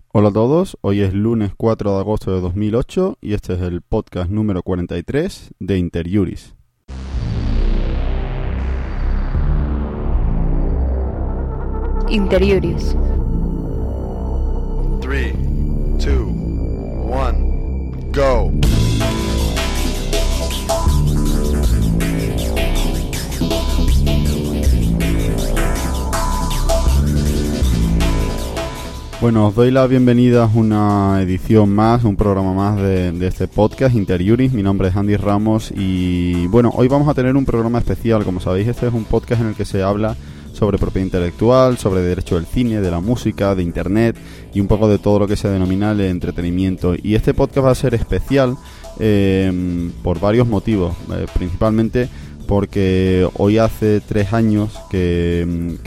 Hola a todos, hoy es lunes 4 de agosto de 2008 y este es el podcast número 43 de Inter Juris. Inter Juris. 3, 2, 1, go. Bueno, os doy la bienvenida a una edición más, un programa más de este podcast, Inter Juris. Mi nombre es Andy Ramos y bueno, hoy vamos a tener un programa especial. Como sabéis, este es un podcast en el que se habla sobre propiedad intelectual, sobre derecho del cine, de la música, de internet y un poco de todo lo que se denomina el entretenimiento. Y este podcast va a ser especial por varios motivos, principalmente porque hoy hace 3 años que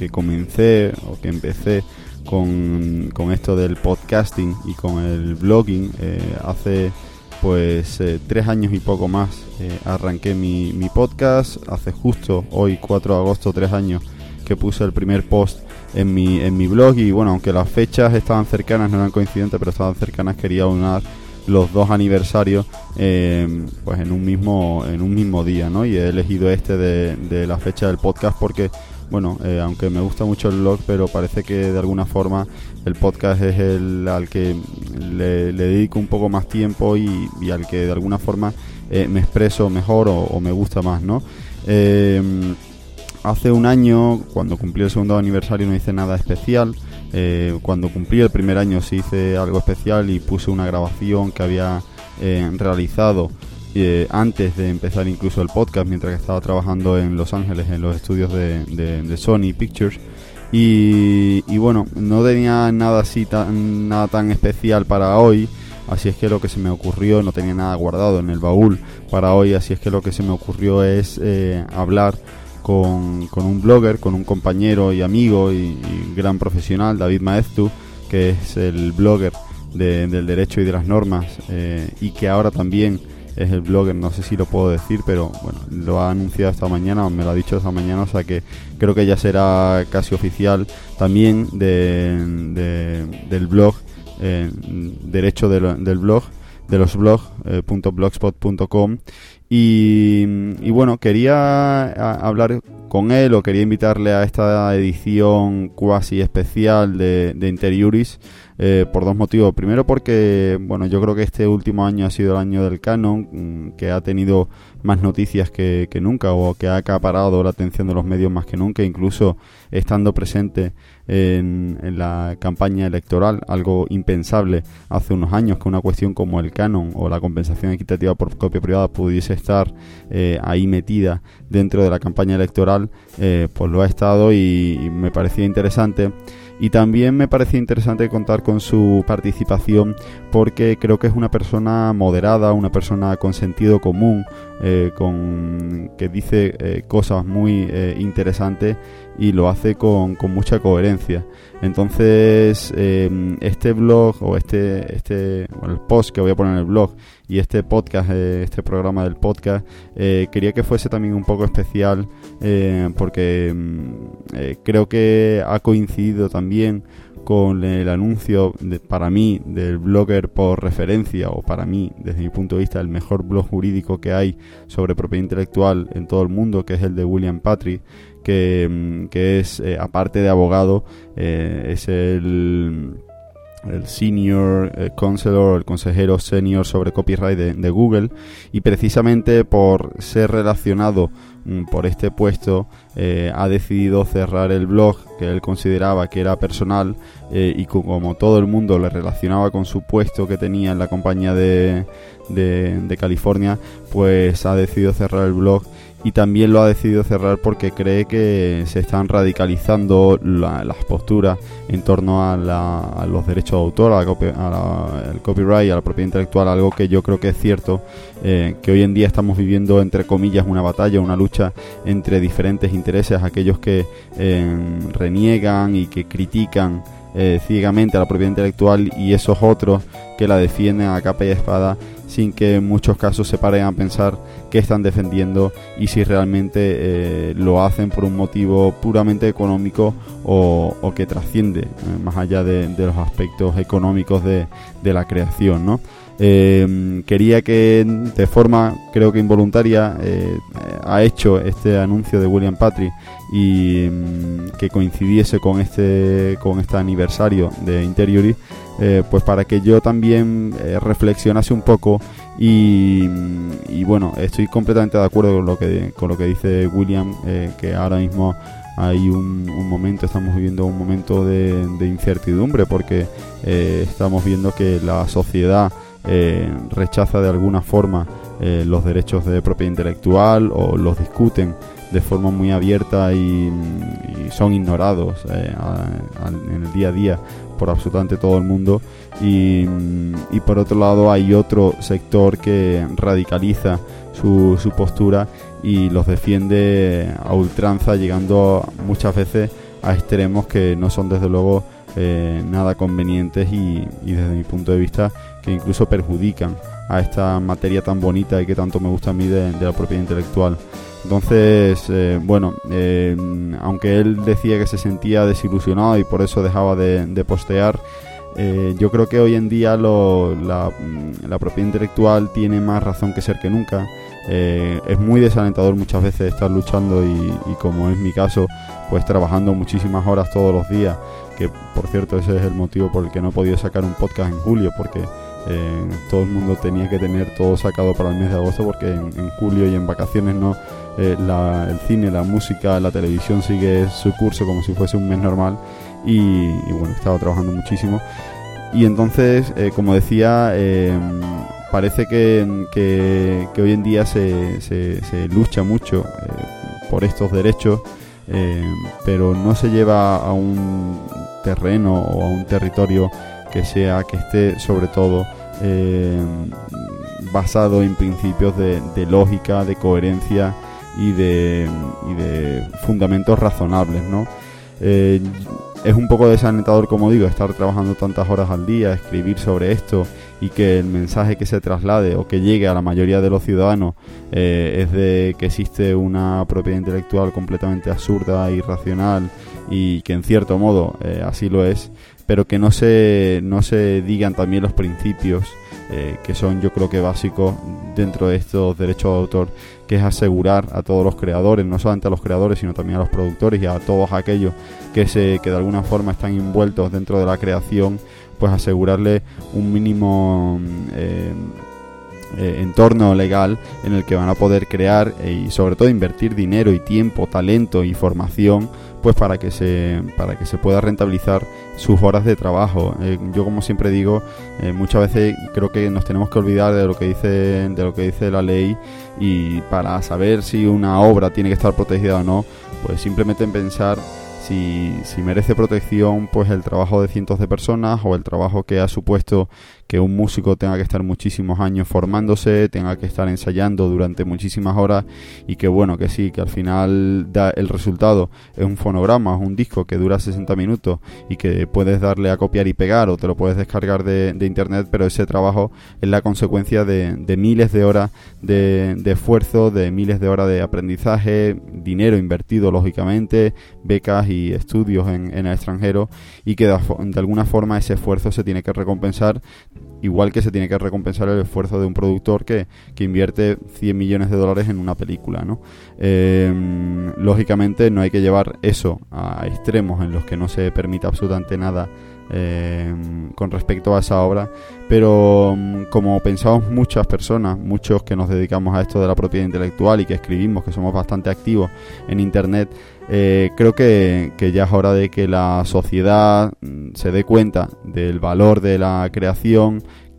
empecé con esto del podcasting y con el blogging. Hace 3 años y poco más arranqué mi podcast. Hace justo hoy 4 de agosto 3 años que puse el primer post en mi blog, y bueno, aunque las fechas estaban cercanas, no eran coincidentes, pero estaban cercanas, quería unir los 2 aniversarios en un mismo día, ¿no? Y he elegido de la fecha del podcast porque bueno, aunque me gusta mucho el blog, pero parece que de alguna forma el podcast es el al que le dedico un poco más tiempo y al que de alguna forma me expreso mejor o me gusta más, ¿no? Hace un año, cuando cumplí el segundo aniversario, no hice nada especial. Cuando cumplí el primer año sí hice algo especial y puse una grabación que había realizado antes de empezar incluso el podcast, mientras que estaba trabajando en Los Ángeles en los estudios de Sony Pictures, y bueno, no tenía nada tan especial para hoy, así es que lo que se me ocurrió, no tenía nada guardado en el baúl para hoy, así es que lo que se me ocurrió es hablar con un blogger, con un compañero y amigo y gran profesional, David Maeztu, que es el blogger del derecho y de las normas, y que ahora también es el blogger, no sé si lo puedo decir, pero bueno, lo ha anunciado esta mañana, o me lo ha dicho esta mañana, o sea que creo que ya será casi oficial también del blog, derecho del blog, de los blogs.blogspot.com. Y bueno, quería hablar con él, o quería invitarle a esta edición cuasi especial de Inter Juris, por 2 motivos. Primero porque, bueno, yo creo que este último año ha sido el año del canon, que ha tenido más noticias que nunca, o que ha acaparado la atención de los medios más que nunca, incluso estando presente en la campaña electoral, algo impensable hace unos años, que una cuestión como el canon o la compensación equitativa por copia privada pudiese estar ahí metida dentro de la campaña electoral. Pues lo ha estado y me parecía interesante. Y también me parecía interesante contar con su participación porque creo que es una persona moderada, una persona con sentido común, que dice cosas muy interesantes y lo hace con mucha coherencia. Entonces, este blog o el post que voy a poner en el blog y este podcast, este programa del podcast, quería que fuese también un poco especial, porque creo que ha coincidido también con el anuncio para mí del blogger por referencia, o para mí, desde mi punto de vista, el mejor blog jurídico que hay sobre propiedad intelectual en todo el mundo, que es el de William Patry, que es, aparte de abogado, es el senior counselor, el consejero senior sobre copyright de Google, y precisamente por ser relacionado por este puesto ha decidido cerrar el blog que él consideraba que era personal, y como todo el mundo le relacionaba con su puesto que tenía en la compañía de California, pues ha decidido cerrar el blog. Y también lo ha decidido cerrar porque cree que se están radicalizando las posturas en torno a los derechos de autor, al copyright, a la propiedad intelectual, algo que yo creo que es cierto, que hoy en día estamos viviendo, entre comillas, una batalla, una lucha entre diferentes intereses, aquellos que reniegan y que critican ciegamente a la propiedad intelectual, y esos otros que la defienden a capa y espada, sin que en muchos casos se paren a pensar qué están defendiendo y si realmente lo hacen por un motivo puramente económico o que trasciende más allá de los aspectos económicos de la creación, ¿no? Quería que de forma creo que involuntaria ha hecho este anuncio de William Patry y que coincidiese con este aniversario de Interiori, pues para que yo también reflexionase un poco y bueno, estoy completamente de acuerdo con lo que dice William, que ahora mismo hay un momento, estamos viviendo un momento de incertidumbre, porque estamos viendo que la sociedad rechaza de alguna forma los derechos de propiedad intelectual, o los discuten de forma muy abierta y son ignorados en el día a día por absolutamente todo el mundo, y por otro lado hay otro sector que radicaliza su postura y los defiende a ultranza, llegando muchas veces a extremos que no son desde luego nada convenientes y desde mi punto de vista que incluso perjudican a esta materia tan bonita y que tanto me gusta a mí de la propiedad intelectual. Entonces, aunque él decía que se sentía desilusionado y por eso dejaba de postear, yo creo que hoy en día la propiedad intelectual tiene más razón que ser que nunca. Es muy desalentador muchas veces estar luchando y como es mi caso, pues trabajando muchísimas horas todos los días, que por cierto ese es el motivo por el que no he podido sacar un podcast en julio, porque todo el mundo tenía que tener todo sacado para el mes de agosto, porque en julio y en vacaciones no, el cine, la música, la televisión sigue su curso como si fuese un mes normal y bueno, estaba trabajando muchísimo y entonces, como decía, parece que hoy en día se lucha mucho por estos derechos, pero no se lleva a un terreno o a un territorio que esté sobre todo basado en principios de lógica, de coherencia y de fundamentos razonables, ¿no? Es un poco desalentador, como digo, estar trabajando tantas horas al día, escribir sobre esto y que el mensaje que se traslade o que llegue a la mayoría de los ciudadanos es de que existe una propiedad intelectual completamente absurda, irracional y que en cierto modo así lo es, pero que no se digan también los principios que son, yo creo que básicos dentro de estos derechos de autor, que es asegurar a todos los creadores, no solamente a los creadores sino también a los productores y a todos aquellos que de alguna forma están envueltos dentro de la creación, pues asegurarle un mínimo entorno legal en el que van a poder crear y sobre todo invertir dinero y tiempo, talento y formación, pues para que se pueda rentabilizar sus horas de trabajo. Yo, como siempre digo, muchas veces creo que nos tenemos que olvidar de lo que dice la ley, y para saber si una obra tiene que estar protegida o no, pues simplemente en pensar si merece protección pues el trabajo de cientos de personas, o el trabajo que ha supuesto que un músico tenga que estar muchísimos años formándose, tenga que estar ensayando durante muchísimas horas, y que bueno, que sí, que al final el resultado es un fonograma, es un disco que dura 60 minutos y que puedes darle a copiar y pegar o te lo puedes descargar de internet, pero ese trabajo es la consecuencia de miles de horas de esfuerzo, de miles de horas de aprendizaje, dinero invertido lógicamente, becas y estudios en el extranjero, y que de alguna forma ese esfuerzo se tiene que recompensar, igual que se tiene que recompensar el esfuerzo de un productor que invierte $100 millones en una película, ¿no? Lógicamente no hay que llevar eso a extremos en los que no se permita absolutamente nada con respecto a esa obra, pero como pensamos muchas personas, muchos que nos dedicamos a esto de la propiedad intelectual y que escribimos, que somos bastante activos en internet, creo que ya es hora de que la sociedad se dé cuenta del valor de la creación,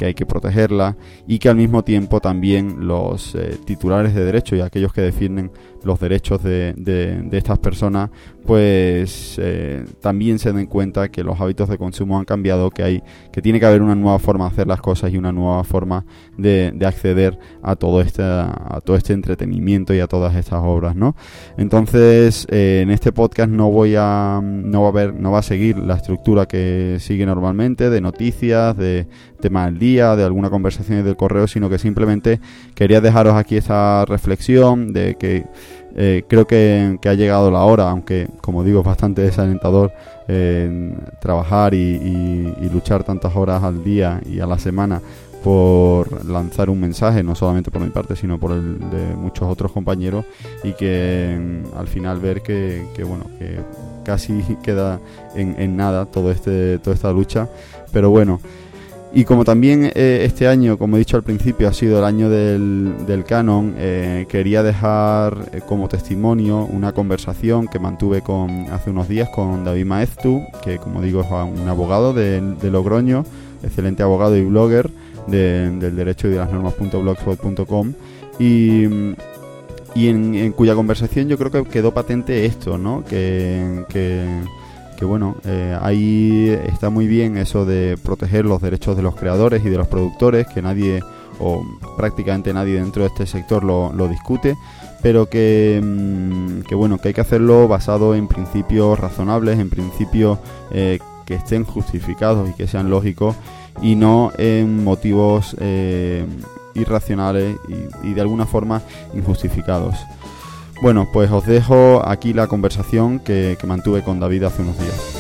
que hay que protegerla y que al mismo tiempo también los titulares de derecho y aquellos que defienden los derechos de estas personas pues también se den cuenta que los hábitos de consumo han cambiado, que tiene que haber una nueva forma de hacer las cosas y una nueva forma de acceder a todo este entretenimiento y a todas estas obras, ¿no? Entonces en este podcast no va a seguir la estructura que sigue normalmente de noticias, de tema del día, de alguna conversación del correo, sino que simplemente quería dejaros aquí esta reflexión de que creo que ha llegado la hora, aunque como digo es bastante desalentador trabajar y luchar tantas horas al día y a la semana por lanzar un mensaje, no solamente por mi parte sino por el de muchos otros compañeros, y que al final ver que casi queda en nada toda esta lucha, pero bueno. Y como también este año, como he dicho al principio, ha sido el año del canon, quería dejar como testimonio una conversación que mantuve hace unos días con David Maeztu, que como digo es un abogado de Logroño, excelente abogado y blogger del derecho y de las normas.blogspot.com, y en cuya conversación yo creo que quedó patente esto, ¿no? Que bueno, ahí está muy bien eso de proteger los derechos de los creadores y de los productores, que nadie o prácticamente nadie dentro de este sector lo discute, pero que hay que hacerlo basado en principios razonables, en principios que estén justificados y que sean lógicos, y no en motivos irracionales y de alguna forma injustificados. Bueno, pues os dejo aquí la conversación que mantuve con David hace unos días.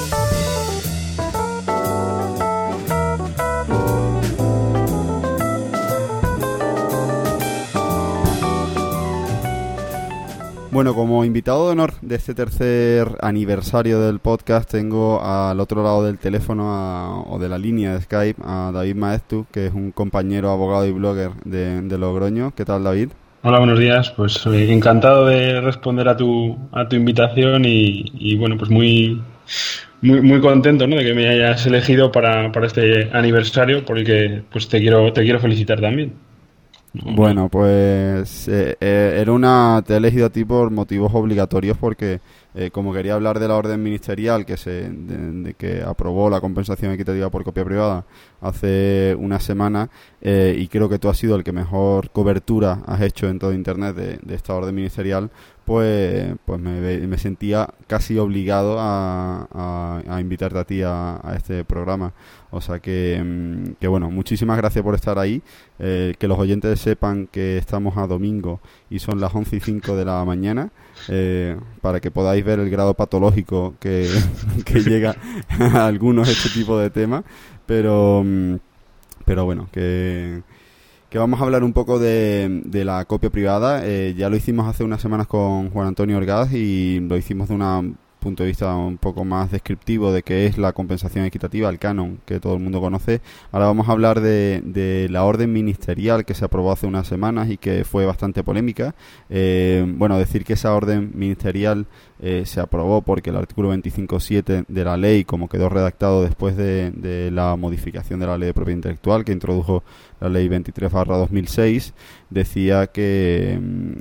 Bueno, como invitado de honor de este tercer aniversario del podcast tengo al otro lado del teléfono o de la línea de Skype a David Maeztu, que es un compañero abogado y blogger de Logroño. ¿Qué tal, David? Hola, buenos días. Pues encantado de responder a tu invitación y bueno, pues muy contento, ¿no?, de que me hayas elegido para este aniversario, por el que pues te quiero felicitar también. Bueno, pues te he elegido a ti por motivos obligatorios porque como quería hablar de la orden ministerial de que aprobó la compensación equitativa por copia privada hace una semana, y creo que tú has sido el que mejor cobertura has hecho en todo internet de esta orden ministerial, pues me sentía casi obligado a invitarte a ti a este programa. O sea que bueno, muchísimas gracias por estar ahí. Que los oyentes sepan que estamos a domingo y son las 11:05 de la mañana, para que podáis ver el grado patológico que llega a algunos este tipo de temas. Pero bueno, que vamos a hablar un poco de la copia privada. Ya lo hicimos hace unas semanas con Juan Antonio Orgaz y lo hicimos de un punto de vista un poco más descriptivo de qué es la compensación equitativa, el canon, que todo el mundo conoce. Ahora vamos a hablar de la orden ministerial que se aprobó hace unas semanas y que fue bastante polémica. Bueno, decir que esa orden ministerial se aprobó porque el artículo 25.7 de la ley, como quedó redactado después de la modificación de la ley de propiedad intelectual que introdujo la ley 23/2006, decía que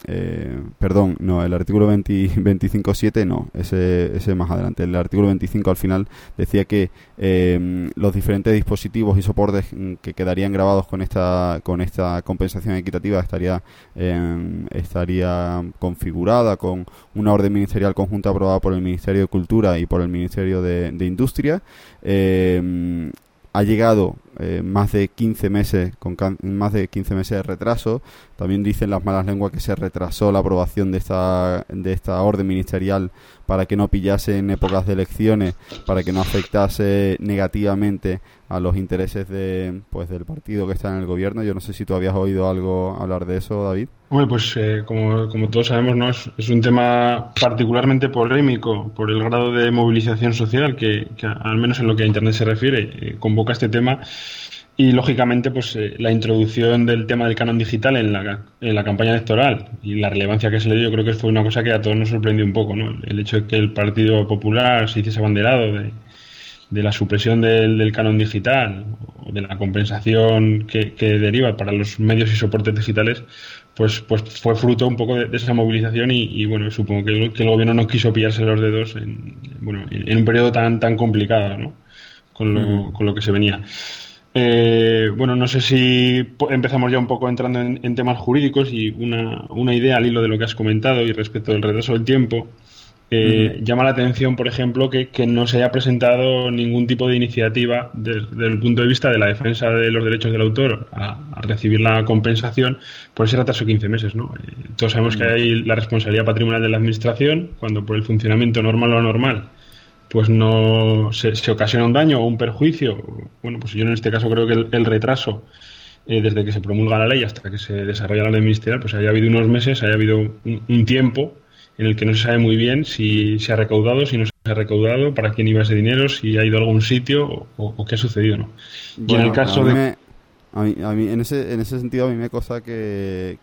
el artículo 25.7 no, ese más adelante. El artículo 25 al final decía que los diferentes dispositivos y soportes que quedarían grabados con esta compensación equitativa estaría configurada con una orden ministerial conjunta aprobada por el Ministerio de Cultura y por el Ministerio de Industria. Ha llegado más de 15 meses de retraso. También dicen las malas lenguas que se retrasó la aprobación de esta orden ministerial para que no pillase en épocas de elecciones, para que no afectase negativamente a los intereses del partido que está en el gobierno. Yo no sé si tú habías oído algo hablar de eso, David. Bueno, pues como todos sabemos, ¿no? Es un tema particularmente polémico por el grado de movilización social que al menos en lo que a Internet se refiere, convoca este tema. Y lógicamente pues la introducción del tema del canon digital en la campaña electoral y la relevancia que se le dio, yo creo que fue una cosa que a todos nos sorprendió un poco, ¿no? El hecho de que el Partido Popular se hiciese abanderado de la supresión del canon digital o de la compensación que deriva para los medios y soportes digitales, pues fue fruto un poco de esa movilización y bueno, supongo que el gobierno no quiso pillarse los dedos en un periodo tan complicado, ¿no? Con lo que se venía. Bueno, no sé si empezamos ya un poco entrando en temas jurídicos y una idea al hilo de lo que has comentado y respecto del retraso del tiempo. Llama la atención, por ejemplo, que no se haya presentado ningún tipo de iniciativa desde el punto de vista de la defensa de los derechos del autor a recibir la compensación por ese retraso de 15 meses, ¿no? Todos sabemos que hay la responsabilidad patrimonial de la administración cuando por el funcionamiento normal o anormal pues no se ocasiona un daño o un perjuicio. Bueno, pues yo en este caso creo que el retraso desde que se promulga la ley hasta que se desarrolla la ley ministerial, pues haya habido unos meses, haya habido un tiempo en el que no se sabe muy bien si se ha recaudado, si no se ha recaudado, para quién iba ese dinero, si ha ido a algún sitio o qué ha sucedido, ¿no? Bueno, y en el caso a mí en ese sentido a mí me cosa que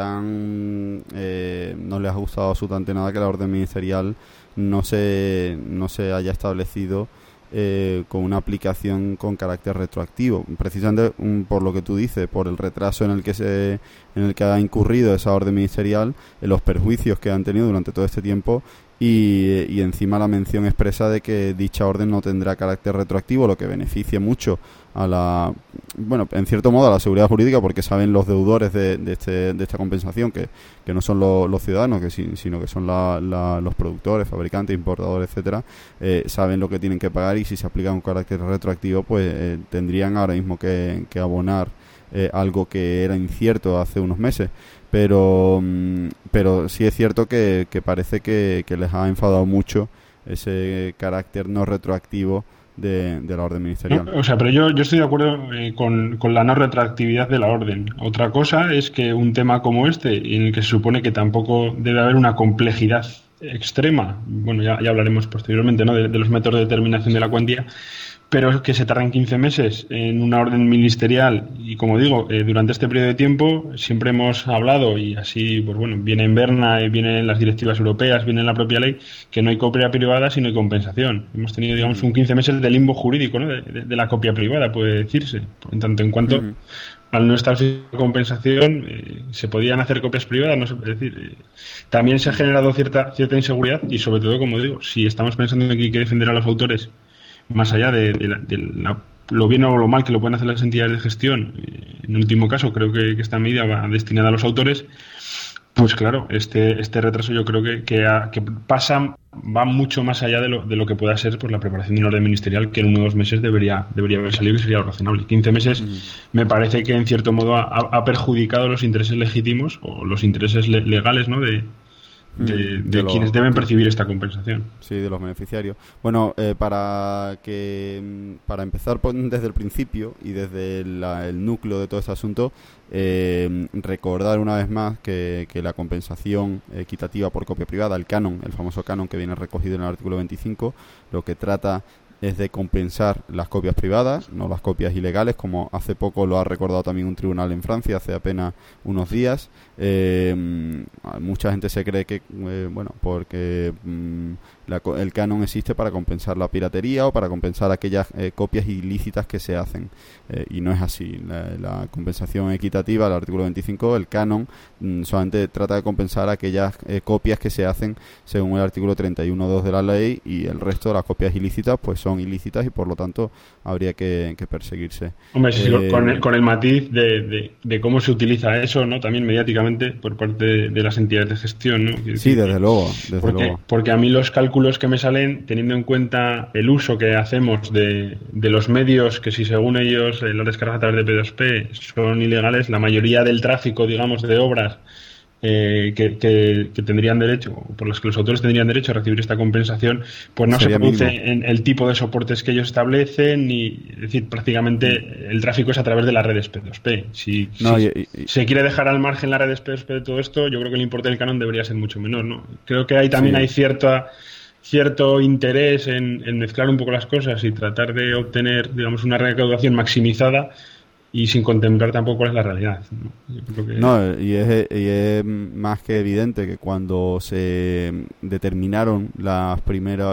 no les ha gustado absolutamente nada que la orden ministerial no se haya establecido con una aplicación con carácter retroactivo, precisamente por lo que tú dices, por el retraso en el que ha incurrido esa orden ministerial, los perjuicios que han tenido durante todo este tiempo y encima la mención expresa de que dicha orden no tendrá carácter retroactivo, lo que beneficia mucho en cierto modo a la seguridad jurídica, porque saben los deudores de esta compensación que no son los ciudadanos, sino que son los productores, fabricantes, importadores, etcétera, saben lo que tienen que pagar y si se aplica un carácter retroactivo pues tendrían ahora mismo que abonar algo que era incierto hace unos meses. Pero sí es cierto que parece que les ha enfadado mucho ese carácter no retroactivo de la orden ministerial. No, o sea, pero yo estoy de acuerdo con la no retroactividad de la orden. Otra cosa es que un tema como este, en el que se supone que tampoco debe haber una complejidad extrema, bueno, ya hablaremos posteriormente, ¿no?, de los métodos de determinación de la cuantía, pero que se tardan 15 meses en una orden ministerial y, como digo, durante este periodo de tiempo siempre hemos hablado, y así, pues bueno, viene en Berna, viene en las directivas europeas, viene en la propia ley, que no hay copia privada sino hay compensación. Hemos tenido, digamos, un 15 meses de limbo jurídico, ¿no?, de la copia privada, puede decirse, en tanto en cuanto al no estar fija compensación se podían hacer copias privadas, no sé, es decir, también se ha generado cierta inseguridad y, sobre todo, como digo, si estamos pensando en que hay que defender a los autores más allá de lo bien o lo mal que lo pueden hacer las entidades de gestión, en último caso creo que esta medida va destinada a los autores, pues claro, este retraso yo creo que va mucho más allá de lo que pueda ser pues la preparación de una orden ministerial, que en 1 o 2 meses debería haber salido y sería lo razonable. 15 meses me parece que en cierto modo ha perjudicado los intereses legítimos o los intereses legales, ¿no?, de quienes deben percibir esta compensación. Sí, de los beneficiarios. Bueno, para empezar desde el principio y desde el núcleo de todo este asunto, recordar una vez más que la compensación equitativa por copia privada, el canon, el famoso canon que viene recogido en el artículo 25, lo que trata es de compensar las copias privadas, no las copias ilegales, como hace poco lo ha recordado también un tribunal en Francia, hace apenas unos días. Mucha gente se cree que, porque el canon existe para compensar la piratería o para compensar aquellas copias ilícitas que se hacen. Y no es así. La compensación equitativa, el artículo 25, el canon, solamente trata de compensar aquellas copias que se hacen según el artículo 31.2 de la ley, y el resto de las copias ilícitas pues son ilícitas y por lo tanto habría que perseguirse. Hombre, sí, con el matiz de cómo se utiliza eso, ¿no?, también mediáticamente por parte de las entidades de gestión, ¿no? Sí, desde luego. Porque a mí los cálculos que me salen, teniendo en cuenta el uso que hacemos de los medios, que si según ellos la descarga a través de P2P son ilegales, la mayoría del tráfico, digamos, de obras que tendrían derecho, por las que los autores tendrían derecho a recibir esta compensación, pues no se produce en el tipo de soportes que ellos establecen, es decir, prácticamente el tráfico es a través de las redes P2P. Si se quiere dejar al margen las redes P2P de todo esto, yo creo que el importe del canon debería ser mucho menor, ¿no? Creo que ahí también hay cierto interés en mezclar un poco las cosas y tratar de obtener, digamos, una recaudación maximizada, y sin contemplar tampoco cuál es la realidad, ¿no? Yo creo que... No, y es más que evidente que cuando se determinaron las primeras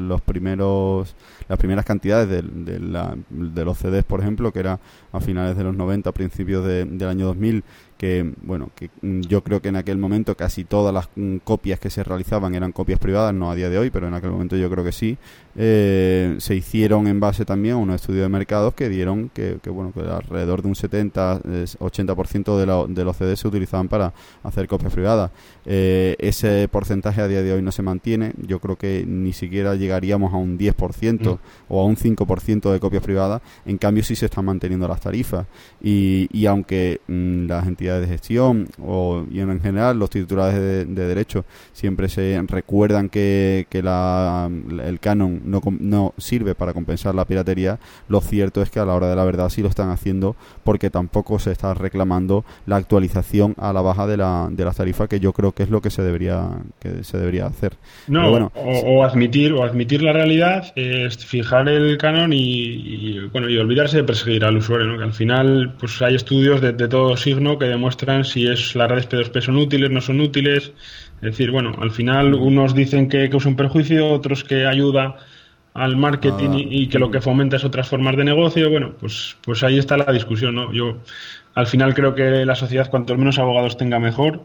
cantidades de los CDs, por ejemplo, que era a finales de los 90, principios del año 2000, que yo creo que en aquel momento casi todas las copias que se realizaban eran copias privadas, no a día de hoy, pero en aquel momento yo creo que sí, se hicieron en base también a unos estudios de mercados que dieron que alrededor de un 70-80% de los CDs se utilizaban para hacer copias privadas. Ese porcentaje a día de hoy no se mantiene. Yo creo que ni siquiera llegaríamos a un 10% o a un 5% de copias privadas. En cambio sí se están manteniendo las tarifas y aunque las entidades de gestión y en general los titulares de derecho siempre se recuerdan que el canon no sirve para compensar la piratería, lo cierto es que a la hora de la verdad sí lo están haciendo, porque tampoco se está reclamando la actualización a la baja de las tarifas, que yo creo que es lo que se debería hacer. No, bueno, o admitir la realidad, es fijar el canon y olvidarse de perseguir al usuario, ¿no? Que al final pues hay estudios de todo signo que demuestran si las redes P2P son útiles, no son útiles. Es decir, bueno, al final unos dicen que es un perjuicio, otros que ayuda al marketing y que lo que fomenta es otras formas de negocio. Bueno, pues ahí está la discusión, ¿no? Yo al final creo que la sociedad, cuanto menos abogados tenga, mejor.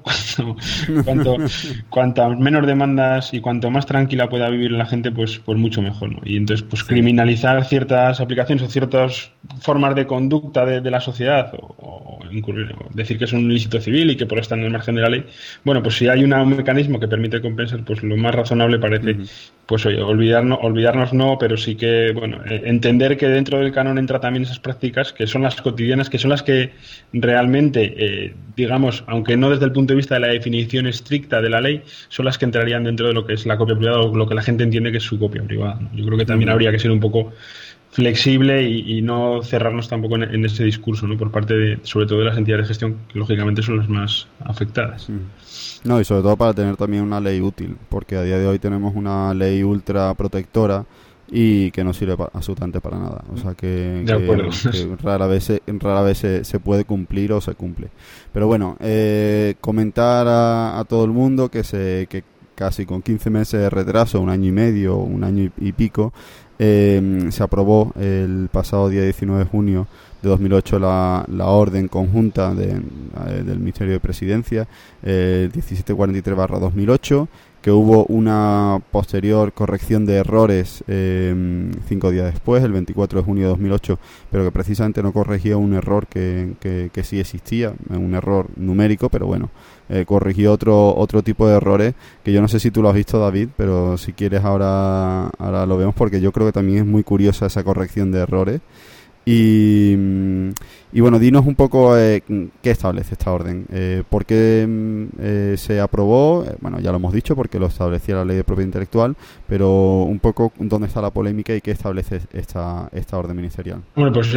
Cuanto menos demandas y cuanto más tranquila pueda vivir la gente, pues mucho mejor, ¿no? Y entonces, pues criminalizar ciertas aplicaciones o ciertas formas de conducta de la sociedad o decir que es un ilícito civil y que por eso están en el margen de la ley. Bueno, pues si hay un mecanismo que permite compensar, pues lo más razonable parece, pues oye, olvidarnos no, pero sí que, entender que dentro del canon entra también esas prácticas que son las cotidianas, que son las que realmente, digamos, aunque no desde el punto de vista de la definición estricta de la ley, son las que entrarían dentro de lo que es la copia privada o lo que la gente entiende que es su copia privada, ¿no? Yo creo que también habría que ser un poco flexible y no cerrarnos tampoco en ese discurso, ¿no? Por parte sobre todo de las entidades de gestión, que lógicamente son las más afectadas. No, y sobre todo para tener también una ley útil, porque a día de hoy tenemos una ley ultra protectora y que no sirve absolutamente para nada. O sea que rara vez se puede cumplir o se cumple. Pero bueno, comentar a todo el mundo que casi con 15 meses de retraso, un año y medio, un año y pico, se aprobó el pasado día 19 de junio de 2008 la orden conjunta del Ministerio de Presidencia 1743/2008, que hubo una posterior corrección de errores 5 días después, el 24 de junio de 2008, pero que precisamente no corregía un error que sí existía, un error numérico, pero bueno, corrigió otro tipo de errores, que yo no sé si tú lo has visto, David, pero si quieres ahora lo vemos, porque yo creo que también es muy curiosa esa corrección de errores. Y bueno, dinos un poco qué establece esta orden, por qué se aprobó. Bueno, ya lo hemos dicho, porque lo establecía la Ley de Propiedad Intelectual, pero un poco dónde está la polémica y qué establece esta orden ministerial. Bueno, pues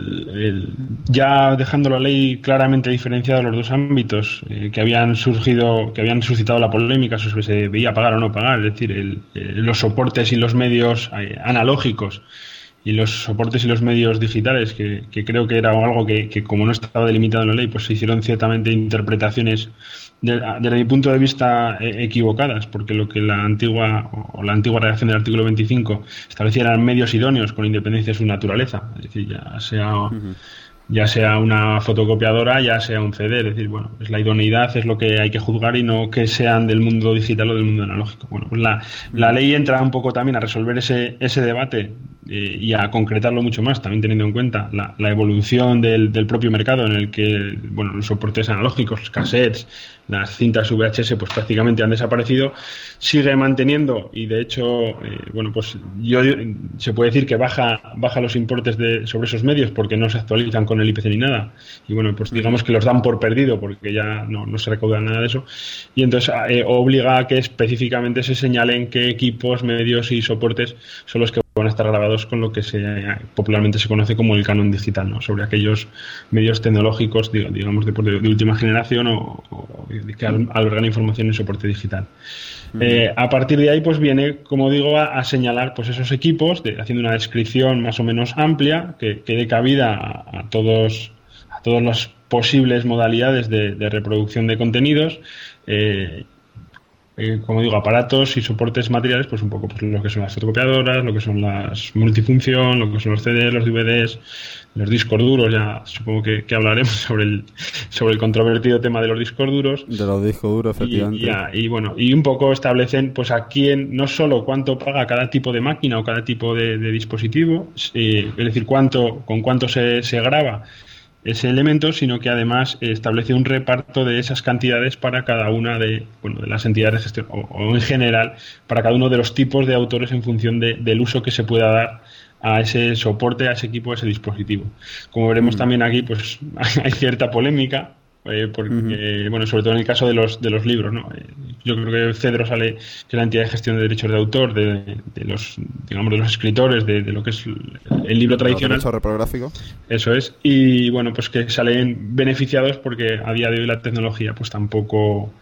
ya dejando la ley claramente diferenciada en los dos ámbitos que habían suscitado la polémica sobre si se debía pagar o no pagar, es decir, los soportes y los medios analógicos y los soportes y los medios digitales, que creo que era algo que como no estaba delimitado en la ley, pues se hicieron ciertamente interpretaciones desde mi punto de vista equivocadas, porque lo que la antigua redacción del artículo 25 establecía eran medios idóneos con independencia de su naturaleza, es decir, ya sea una fotocopiadora, ya sea un CD, es decir, bueno, pues la idoneidad es lo que hay que juzgar y no que sean del mundo digital o del mundo analógico. Bueno, pues la ley entra un poco también a resolver ese debate y a concretarlo mucho más, también teniendo en cuenta la evolución del propio mercado, en el que, bueno, los soportes analógicos, los cassettes, las cintas VHS, pues prácticamente han desaparecido. Sigue manteniendo, y de hecho, pues se puede decir que baja los importes sobre esos medios porque no se actualizan con el IPC ni nada, y bueno, pues digamos que los dan por perdido porque ya no se recauda nada de eso, y entonces obliga a que específicamente se señalen qué equipos, medios y soportes son los que van a estar grabados con lo que popularmente se conoce como el canon digital, ¿no? Sobre aquellos medios tecnológicos, digamos, de última generación o que albergan información en soporte digital. A partir de ahí, pues viene, como digo, a señalar pues esos equipos, haciendo una descripción más o menos amplia que dé cabida a todos todas las posibles modalidades de reproducción de contenidos. Como digo, aparatos y soportes materiales, pues un poco pues, lo que son las fotocopiadoras, lo que son las multifunción, lo que son los CDs, los DVDs, los discos duros. Ya supongo que hablaremos sobre el controvertido tema de los discos duros. De los discos duros, efectivamente. Y bueno, y un poco establecen pues a quién, no solo cuánto paga cada tipo de máquina o cada tipo de dispositivo, es decir, con cuánto se graba ese elemento, sino que además establece un reparto de esas cantidades para cada una de las entidades de gestión o en general para cada uno de los tipos de autores en función del uso que se pueda dar a ese soporte, a ese equipo, a ese dispositivo. Como veremos también aquí, pues hay cierta polémica, porque, sobre todo en el caso de los libros, ¿no? Yo creo que Cedro sale, que es la entidad de gestión de derechos de autor, de los escritores, de lo que es el libro tradicional. ¿El derecho reprográfico? Eso es. Y bueno, pues que salen beneficiados porque a día de hoy la tecnología pues tampoco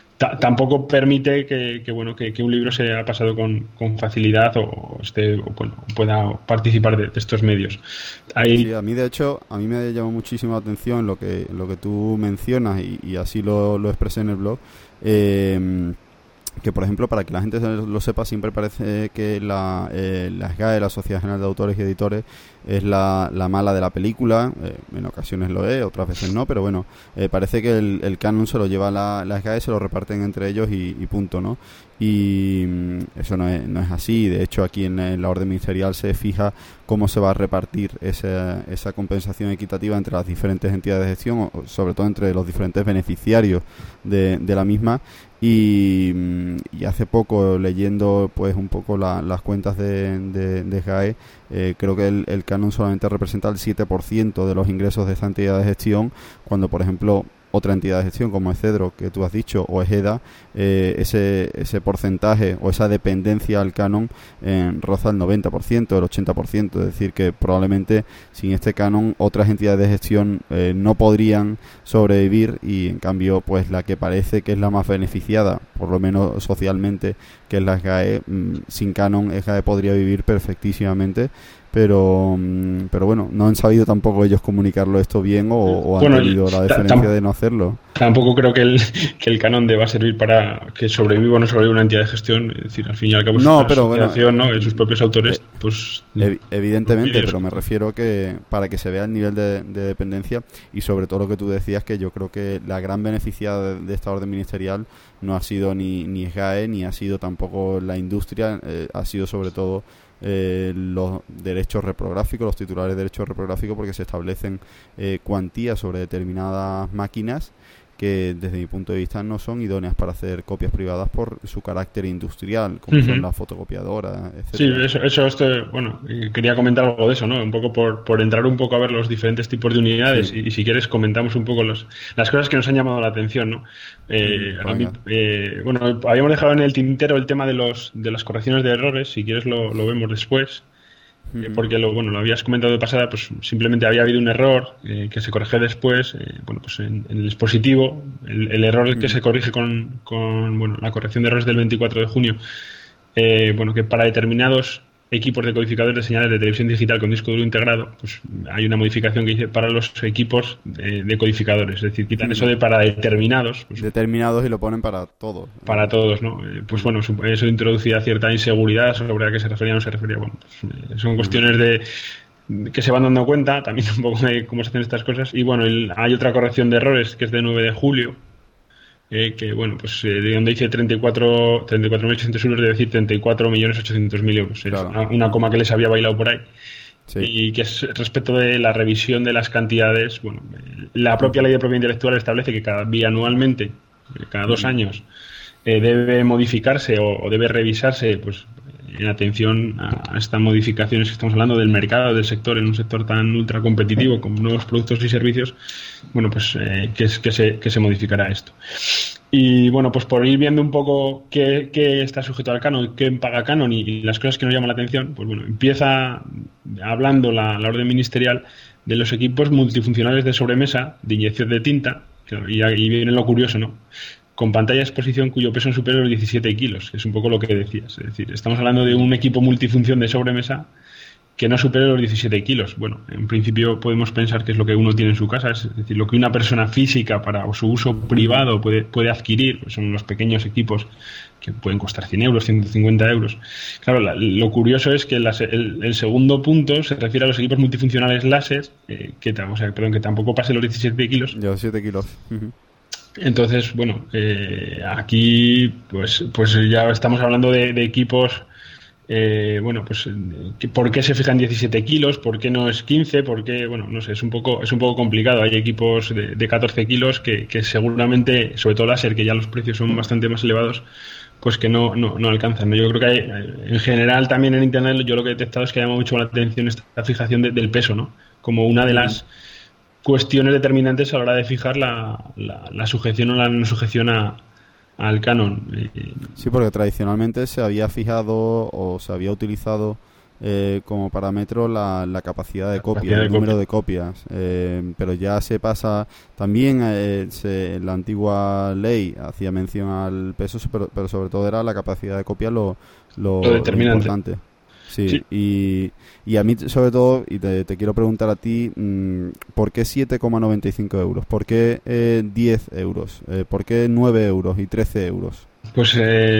permite que un libro se haya pasado con facilidad o pueda participar de estos medios. Sí, a mí de hecho, me llamó muchísimo la atención lo que tú mencionas y así lo expresé en el blog, que por ejemplo, para que la gente lo sepa, siempre parece que la SGAE, la Sociedad General de Autores y Editores, es la mala de la película. En ocasiones lo es, otras veces no, pero bueno, parece que el canon se lo lleva la SGAE, se lo reparten entre ellos y punto, ¿no? Y eso no es así. De hecho, aquí en la orden ministerial se fija cómo se va a repartir esa compensación equitativa entre las diferentes entidades de gestión, o sobre todo entre los diferentes beneficiarios de la misma. Y hace poco, leyendo pues un poco las cuentas de GAE, creo que el canon solamente representa el 7% de los ingresos de esta entidad de gestión, cuando por ejemplo otra entidad de gestión como es Cedro, que tú has dicho, o EGEDA, ese porcentaje o esa dependencia al canon roza el 90%, el 80%, es decir, que probablemente sin este canon otras entidades de gestión no podrían sobrevivir, y en cambio pues la que parece que es la más beneficiada, por lo menos socialmente, que es la SGAE, sin canon SGAE podría vivir perfectísimamente. Pero bueno, no han sabido tampoco ellos comunicarlo esto bien, o han tenido la deferencia de no hacerlo. Tampoco creo que el canon deba servir para que sobreviva o no sobreviva una entidad de gestión. Es decir, al fin y al cabo es una asociación, ¿no? Sus propios autores, pues... Evidentemente, pero me refiero que para que se vea el nivel de dependencia, y sobre todo lo que tú decías, que yo creo que la gran beneficiada de esta orden ministerial no ha sido ni SGAE, ni ha sido tampoco la industria, ha sido sobre todo los derechos reprográficos, los titulares de derechos reprográficos, porque se establecen cuantías sobre determinadas máquinas que desde mi punto de vista no son idóneas para hacer copias privadas por su carácter industrial, como son las fotocopiadoras, etcétera. Sí, quería comentar algo de eso, ¿no? Un poco por entrar un poco a ver los diferentes tipos de unidades, y si quieres comentamos un poco las cosas que nos han llamado la atención, ¿no? Habíamos dejado en el tintero el tema de las correcciones de errores. Si quieres lo vemos después. Porque lo habías comentado de pasada, pues simplemente había habido un error que se corrige después, en el dispositivo, el error que se corrige con la corrección de errores del 24 de junio, que para determinados equipos de codificadores de señales de televisión digital con disco duro integrado, pues hay una modificación que dice para los equipos de codificadores, es decir, quitan eso de para determinados. Pues, determinados, y lo ponen para todos. Para todos, ¿no? Eso introducía cierta inseguridad sobre a qué se refería o no se refería. Son cuestiones que se van dando cuenta también un poco de cómo se hacen estas cosas. Y hay otra corrección de errores que es de 9 de julio, de donde dice 34.800 euros, debe decir 34.800.000 euros. Claro. Es una coma que les había bailado por ahí. Sí. Y que es respecto de la revisión de las cantidades. La propia ley de propiedad intelectual establece que bianualmente, cada 2 años, debe modificarse o debe revisarse, pues en atención a estas modificaciones que estamos hablando del mercado, del sector, en un sector tan ultra competitivo con nuevos productos y servicios, que se modificará esto. Y pues por ir viendo un poco qué está sujeto al canon, qué paga canon y las cosas que nos llaman la atención, empieza hablando la orden ministerial de los equipos multifuncionales de sobremesa de inyección de tinta, y ahí viene lo curioso, ¿no? Con pantalla de exposición cuyo peso es superior a los 17 kilos, que es un poco lo que decías. Es decir, estamos hablando de un equipo multifunción de sobremesa que no supere los 17 kilos. Bueno, en principio podemos pensar que es lo que uno tiene en su casa, es decir, lo que una persona física para su uso privado puede adquirir, pues son los pequeños equipos que pueden costar 100 euros, 150 euros. Claro, lo curioso es que el segundo punto se refiere a los equipos multifuncionales láser, que tampoco pase los 17 kilos. Ya, 7 kilos. Entonces, bueno, aquí pues ya estamos hablando de equipos. ¿Por qué se fijan 17 kilos? ¿Por qué no es 15? ¿Por qué? Bueno, no sé, es un poco complicado. Hay equipos de 14 kilos que seguramente, sobre todo láser, que ya los precios son bastante más elevados, pues que no alcanzan, ¿no? Yo creo que en general también en Internet yo lo que he detectado es que llama mucho la atención esta fijación del peso, ¿no? Como una de las cuestiones determinantes a la hora de fijar la sujeción o la no sujeción al canon. Sí, porque tradicionalmente se había fijado o se había utilizado como parámetro la capacidad de copia, el número de copias, pero ya se pasa también en la antigua ley hacía mención al peso, pero sobre todo era la capacidad de copia lo determinante. Importante. Sí. Y a mí sobre todo, y te quiero preguntar a ti, ¿por qué 7,95 euros? ¿Por qué 10 euros? ¿Por qué 9 euros y 13 euros? Pues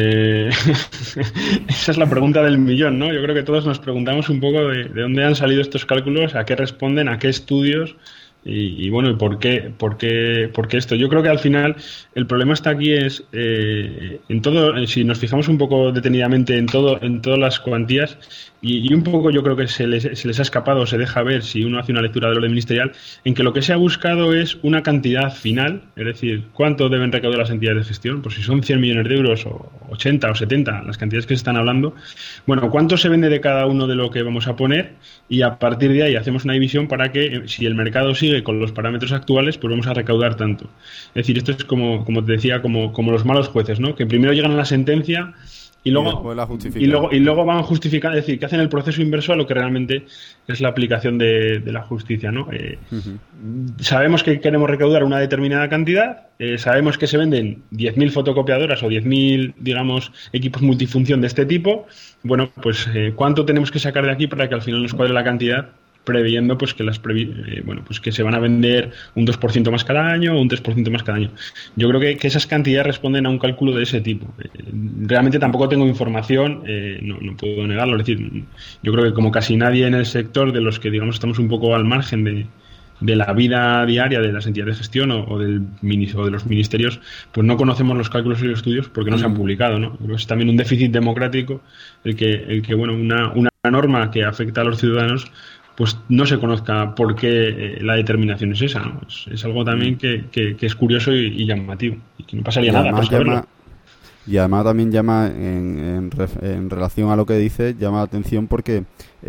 esa es la pregunta del millón, ¿no? Yo creo que todos nos preguntamos un poco de dónde han salido estos cálculos, a qué responden, a qué estudios y bueno, ¿por qué esto? Yo creo que al final el problema está aquí es en todo, si nos fijamos un poco detenidamente en todas las cuantías y un poco yo creo que se les ha escapado, se deja ver si uno hace una lectura del orden ministerial, en que lo que se ha buscado es una cantidad final, es decir, cuánto deben recaudar las entidades de gestión, pues si son 100 millones de euros o 80 o 70, las cantidades que se están hablando, bueno, cuánto se vende de cada uno de lo que vamos a poner y a partir de ahí hacemos una división para que si el mercado sigue con los parámetros actuales, pues vamos a recaudar tanto. Es decir, esto es como te decía, como los malos jueces, ¿no? Que primero llegan a la sentencia y luego van a justificar, es decir, que hacen el proceso inverso a lo que realmente es la aplicación de la justicia, ¿no? Sabemos que queremos recaudar una determinada cantidad, sabemos que se venden 10.000 fotocopiadoras o 10.000, digamos, equipos multifunción de este tipo. Bueno, pues ¿cuánto tenemos que sacar de aquí para que al final nos cuadre la cantidad? Previendo pues que se van a vender un 2% más cada año o un 3% más cada año. Yo creo que esas cantidades responden a un cálculo de ese tipo. Realmente tampoco tengo información, no puedo negarlo. Es decir, yo creo que como casi nadie en el sector, de los que digamos estamos un poco al margen de la vida diaria de las entidades de gestión o de los ministerios, pues no conocemos los cálculos y los estudios porque no se han publicado, ¿no? Es también un déficit democrático el que una norma que afecta a los ciudadanos pues no se conozca por qué la determinación es esa, ¿no? Es algo también que es curioso y llamativo, y que no pasaría nada por saberlo. Y además también llama, en relación a lo que dice, llama la atención porque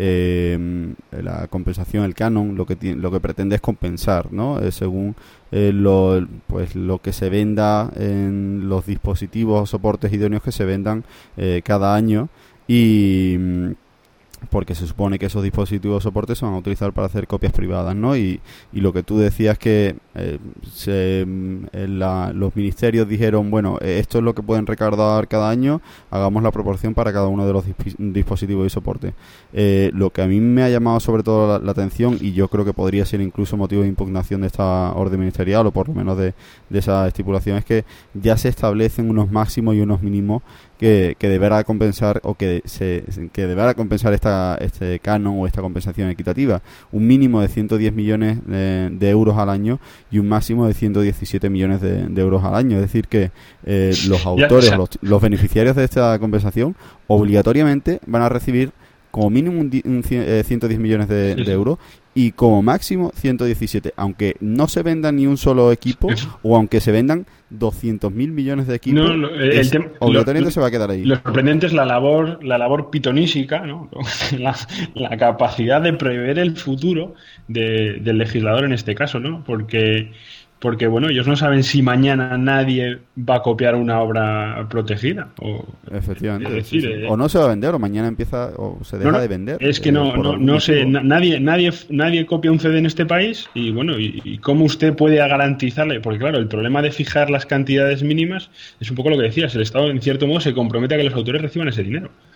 la compensación, el canon, lo que pretende es compensar, ¿no? Según lo que se venda en los dispositivos o soportes idóneos que se vendan cada año porque se supone que esos dispositivos o soportes se van a utilizar para hacer copias privadas, ¿no? Y lo que tú decías que los ministerios dijeron, bueno, esto es lo que pueden recaudar cada año, hagamos la proporción para cada uno de los dispositivos y soportes. Lo que a mí me ha llamado sobre todo la atención, y yo creo que podría ser incluso motivo de impugnación de esta orden ministerial, o por lo menos de esa estipulación, es que ya se establecen unos máximos y unos mínimos que deberá compensar o que deberá compensar este canon o esta compensación equitativa. Un mínimo de 110 millones de euros al año y un máximo de 117 millones de euros al año. Es decir que los autores, los beneficiarios de esta compensación obligatoriamente van a recibir como mínimo 110 millones de euros y como máximo 117, aunque no se vendan ni un solo equipo o aunque se vendan 200.000 millones de equipos, obligatoriamente se va a quedar ahí. Lo sorprendente es la labor pitonísica, ¿no? la capacidad de prever el futuro del legislador en este caso, ¿no? Porque bueno, ellos no saben si mañana nadie va a copiar una obra protegida. Efectivamente. Es decir, o no se va a vender, o mañana empieza, o se deja de vender. Es que no sé, nadie copia un CD en este país, y bueno, y cómo usted puede garantizarle, porque claro, el problema de fijar las cantidades mínimas es un poco lo que decías, el Estado en cierto modo se compromete a que los autores reciban ese dinero.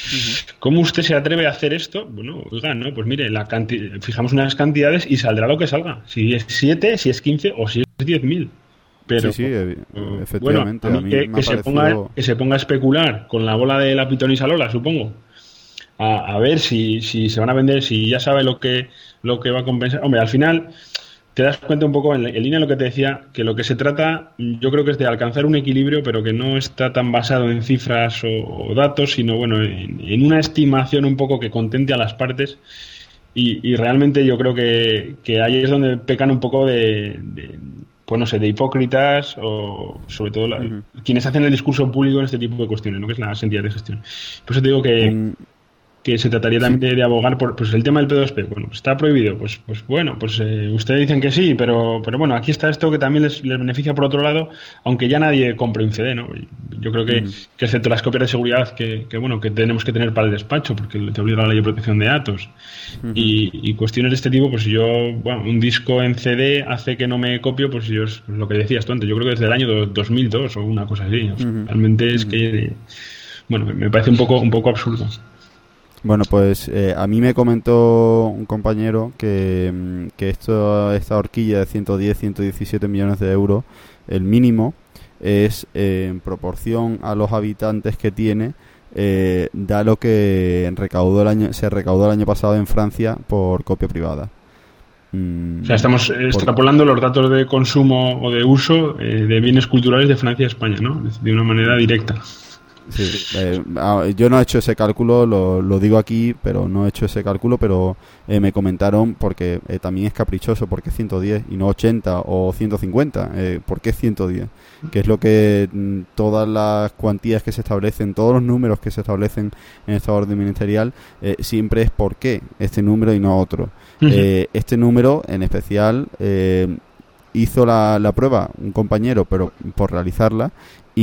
¿Cómo usted se atreve a hacer esto? Bueno, oiga, no, pues mire, fijamos unas cantidades y saldrá lo que salga. Si es 7, si es 15 o si es 10.000. Pero, sí, efectivamente. Bueno, que se ponga a especular con la bola de la pitonisalola, supongo. A ver si se van a vender, si ya sabe lo que va a compensar. Hombre, al final te das cuenta un poco, en línea de lo que te decía, que lo que se trata, yo creo que es de alcanzar un equilibrio, pero que no está tan basado en cifras o datos, sino bueno, en una estimación un poco que contente a las partes. Y realmente yo creo que ahí es donde pecan un poco pues no sé, de hipócritas o sobre todo quienes hacen el discurso público en este tipo de cuestiones, ¿no? Que es las entidades de gestión. Por eso te digo que se trataría también de abogar por pues el tema del P2P. Bueno, está prohibido, pues bueno, pues ustedes dicen que sí, pero bueno, aquí está esto que también les beneficia por otro lado, aunque ya nadie compre un CD, ¿no? Yo creo que excepto las copias de seguridad que tenemos que tener para el despacho, porque te obliga la ley de protección de datos y cuestiones de este tipo, pues si yo, bueno, un disco en CD hace que no me copio, pues yo, lo que decías tú antes, yo creo que desde el año 2002 o una cosa así. O sea, realmente es que, bueno, me parece un poco absurdo. Bueno, pues a mí me comentó un compañero que esta horquilla de 117 millones de euros, el mínimo, es en proporción a los habitantes que tiene, da lo que se recaudó el año pasado en Francia por copia privada. O sea, estamos extrapolando los datos de consumo o de uso de bienes culturales de Francia a España, ¿no? De una manera directa. Sí, yo no he hecho ese cálculo, lo digo aquí, pero no he hecho ese cálculo, pero me comentaron porque también es caprichoso, porque es 110 y no 80 o 150, ¿por qué 110? Que es lo que todas las cuantías que se establecen, todos los números que se establecen en esta orden ministerial, siempre es por qué este número y no otro. Este número en especial hizo la prueba un compañero, pero por realizarla,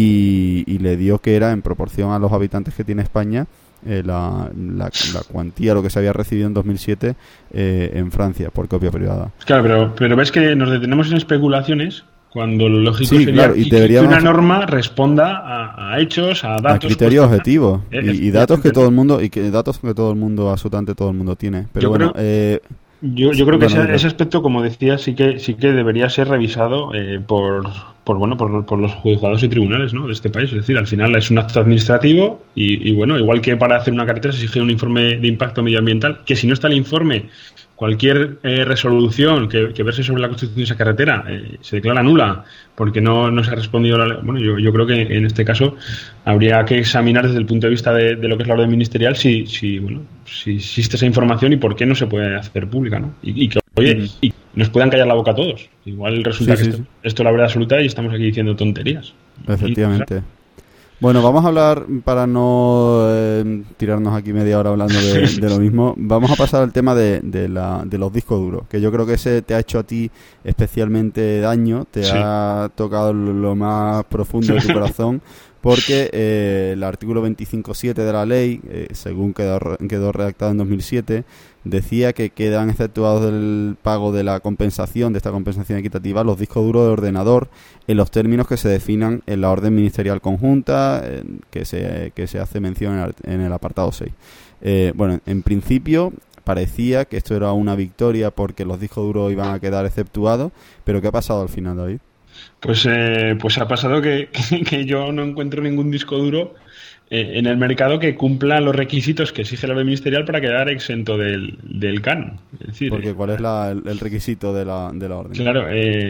y le dio que era en proporción a los habitantes que tiene España la cuantía, lo que se había recibido en 2007 en Francia por copia privada. Claro, pero ves que nos detenemos en especulaciones cuando lo lógico sería claro, y que una norma responda a hechos, a datos, a criterios objetivos y datos que todo el mundo absolutamente todo el mundo tiene. Pero yo creo que ese aspecto, como decía, sí que debería ser revisado por los juzgados y tribunales, ¿no?, de este país. Es decir, al final es un acto administrativo y bueno, igual que para hacer una carretera se exige un informe de impacto medioambiental, que si no está el informe, cualquier resolución que verse sobre la construcción de esa carretera se declara nula porque no se ha respondido bueno, yo creo que en este caso habría que examinar desde el punto de vista de lo que es la orden ministerial si existe esa información y por qué no se puede hacer pública, ¿no? Y que y nos puedan callar la boca a todos. Igual resulta que esto es la verdad absoluta y estamos aquí diciendo tonterías. Efectivamente. Bueno, vamos a hablar, para no tirarnos aquí media hora hablando de lo mismo, vamos a pasar al tema de los discos duros, que yo creo que ese te ha hecho a ti especialmente daño, ha tocado lo más profundo de tu corazón, porque el artículo 25.7 de la ley, según quedó redactado en 2007, decía que quedan exceptuados del pago de la compensación, de esta compensación equitativa, los discos duros de ordenador en los términos que se definan en la orden ministerial conjunta, que se hace mención en el apartado 6. Bueno, en principio parecía que esto era una victoria porque los discos duros iban a quedar exceptuados, pero ¿qué ha pasado al final, David? Pues ha pasado que yo no encuentro ningún disco duro en el mercado que cumpla los requisitos que exige la orden ministerial para quedar exento del canon. Es decir, porque ¿cuál es el requisito de la orden? Claro,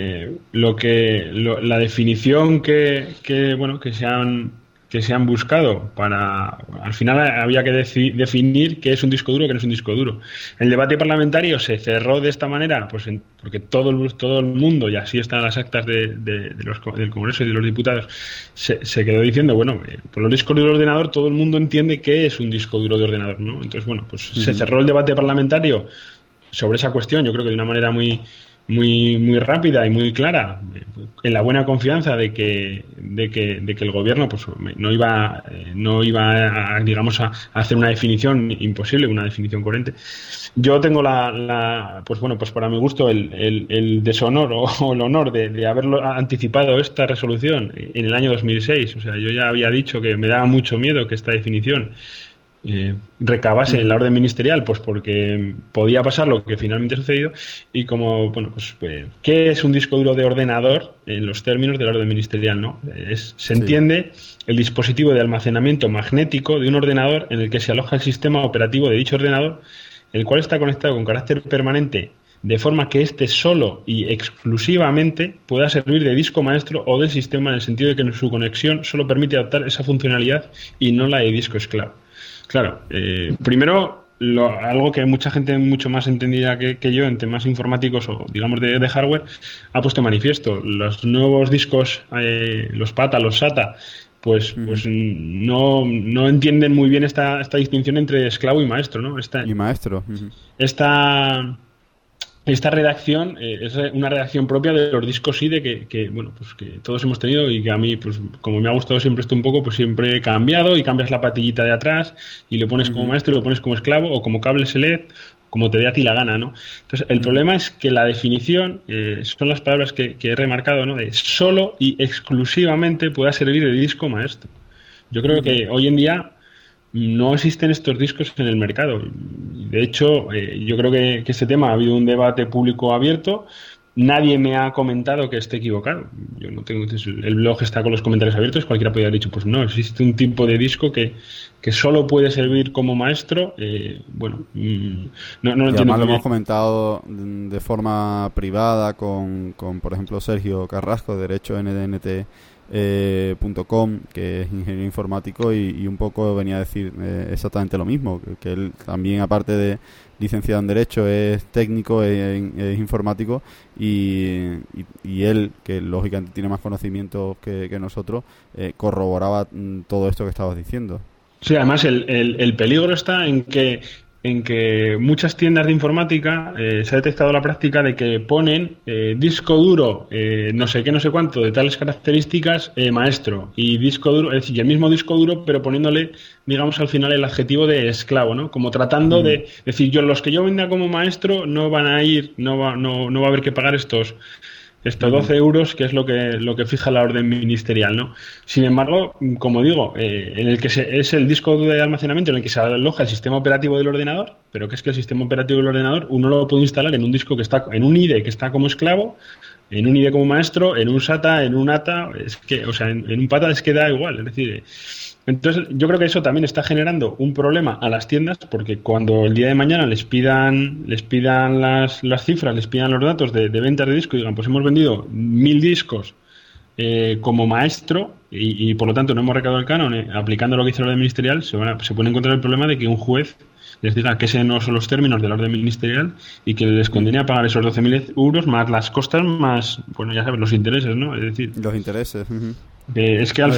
la definición que se han buscado para... Al final había que definir qué es un disco duro y qué no es un disco duro. El debate parlamentario se cerró de esta manera, pues porque todo el mundo, y así están las actas del Congreso y de los diputados, se quedó diciendo, bueno, por los discos duros de ordenador todo el mundo entiende qué es un disco duro de ordenador, ¿no? Entonces, bueno, pues se cerró el debate parlamentario sobre esa cuestión, yo creo que de una manera muy rápida y muy clara, en la buena confianza de que el gobierno pues no iba a, digamos, a hacer una definición imposible, una definición coherente. Yo tengo pues para mi gusto el deshonor o el honor de haberlo anticipado esta resolución en el año 2006. O sea, yo ya había dicho que me daba mucho miedo que esta definición recabase en la orden ministerial, pues porque podía pasar lo que finalmente ha sucedido. Y como, bueno, pues, ¿qué es un disco duro de ordenador en los términos de la orden ministerial, ¿no? Se entiende el dispositivo de almacenamiento magnético de un ordenador en el que se aloja el sistema operativo de dicho ordenador, el cual está conectado con carácter permanente, de forma que éste solo y exclusivamente pueda servir de disco maestro o del sistema, en el sentido de que su conexión solo permite adaptar esa funcionalidad y no la de disco esclavo. Claro, primero, algo que mucha gente mucho más entendida que yo en temas informáticos o digamos de hardware ha puesto de manifiesto. Los nuevos discos, los PATA, los SATA, pues no entienden muy bien esta distinción entre esclavo y maestro, ¿no? Y maestro. Esta redacción es una redacción propia de los discos IDE que bueno, pues que todos hemos tenido y que a mí, pues como me ha gustado siempre esto un poco, pues siempre he cambiado y cambias la patillita de atrás y lo pones como maestro y lo pones como esclavo o como cable select, como te dé a ti la gana, ¿no? Entonces, el problema es que la definición son las palabras que he remarcado, ¿no? De solo y exclusivamente pueda servir de disco maestro. Yo creo que hoy en día no existen estos discos en el mercado. De hecho, yo creo que este tema ha habido un debate público abierto. Nadie me ha comentado que esté equivocado. Yo no tengo, el blog está con los comentarios abiertos. Cualquiera podría haber dicho, pues no, existe un tipo de disco que solo puede servir como maestro. Bueno, no lo entiendo. Además lo hemos comentado de forma privada con por ejemplo, Sergio Carrasco, de Derecho NDNT. .com, que es ingeniero informático y un poco venía a decir exactamente lo mismo, que él también, aparte de licenciado en Derecho, es técnico, es informático y él, que lógicamente tiene más conocimientos que nosotros, corroboraba todo esto que estabas diciendo. Sí, además el peligro está en que muchas tiendas de informática se ha detectado la práctica de que ponen disco duro, no sé qué, no sé cuánto, de tales características, maestro, y disco duro, es decir, el mismo disco duro, pero poniéndole, digamos, al final el adjetivo de esclavo, ¿no? Como tratando de decir, los que yo venda como maestro no van a ir, no va a haber que pagar estos 12 euros, que es lo que fija la orden ministerial, ¿no? Sin embargo, como digo, en el que es el disco de almacenamiento en el que se aloja el sistema operativo del ordenador, pero que es que el sistema operativo del ordenador uno lo puede instalar en un disco que está en un IDE que está como esclavo, en un IDE como maestro, en un SATA, en un ATA, en un PATA es que da igual, es decir. Entonces, yo creo que eso también está generando un problema a las tiendas, porque cuando el día de mañana les pidan las cifras, les pidan los datos de ventas de discos y digan, pues hemos vendido 1000 discos como maestro y por lo tanto no hemos recaudado el canon, aplicando lo que dice la orden ministerial, se puede encontrar el problema de que un juez les diga que ese no son los términos de la orden ministerial y que les condene a pagar esos 12.000 euros más las costas, más, bueno, ya sabes, los intereses, ¿no? Es decir, los intereses. Es que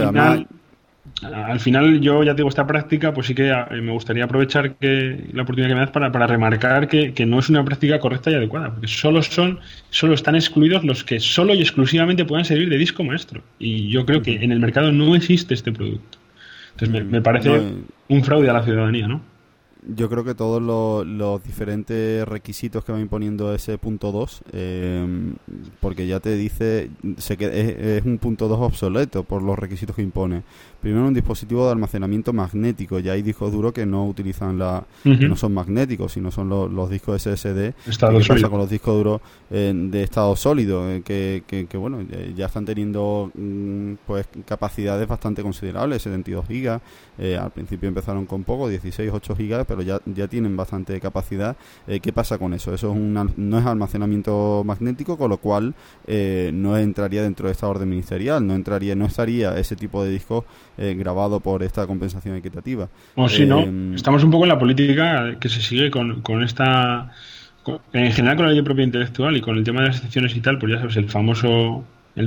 al final yo ya digo, esta práctica, pues sí que me gustaría aprovechar la oportunidad que me das para remarcar que no es una práctica correcta y adecuada, porque solo están excluidos los que solo y exclusivamente puedan servir de disco maestro, y yo creo que en el mercado no existe este producto. Entonces me parece un fraude a la ciudadanía, ¿no? Yo creo que todos los diferentes requisitos que va imponiendo ese punto 2, porque ya te dice que es un punto 2 obsoleto por los requisitos que impone. Primero, un dispositivo de almacenamiento magnético. Ya hay discos duros que no utilizan que no son magnéticos, sino son los discos SSD. ¿Qué pasa con los discos duros de estado sólido? Que bueno, ya están teniendo pues capacidades bastante considerables, 72 gigas. Al principio empezaron con poco, 16, 8 gigas, pero ya tienen bastante capacidad. ¿Qué pasa con eso? Eso no es almacenamiento magnético, con lo cual no entraría dentro de esta orden ministerial, no estaría ese tipo de discos grabado por esta compensación equitativa. O si no, estamos un poco en la política que se sigue con esta, en general con la ley de propiedad intelectual y con el tema de las excepciones y tal, pues ya sabes, el famoso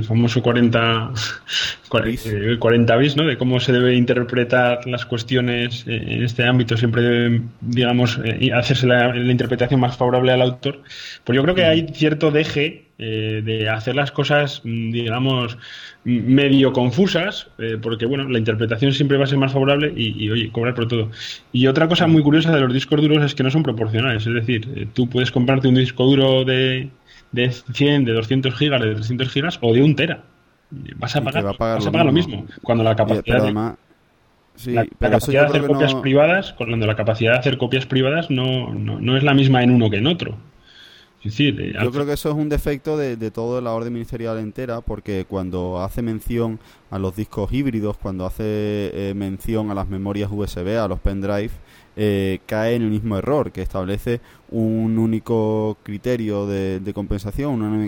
40 bis, ¿no? De cómo se debe interpretar las cuestiones en este ámbito. Siempre deben, digamos, hacerse la interpretación más favorable al autor. Pues yo creo que hay cierto deje de hacer las cosas, digamos, medio confusas, porque bueno, la interpretación siempre va a ser más favorable y oye, cobrar por todo. Y otra cosa muy curiosa de los discos duros es que no son proporcionales. Es decir, tú puedes comprarte un disco duro de 100, de 200 gigas, de 300 gigas o de 1 tera. Vas a pagar lo mismo. Cuando la capacidad... Sí, la pero eso capacidad de yo creo hacer que copias no. privadas, cuando la capacidad de hacer copias privadas no es la misma en uno que en otro. Es decir, Yo creo que eso es un defecto de toda la orden ministerial entera, porque cuando hace mención a los discos híbridos, cuando hace mención a las memorias USB, a los pendrive, cae en el mismo error, que establece un único criterio de compensación,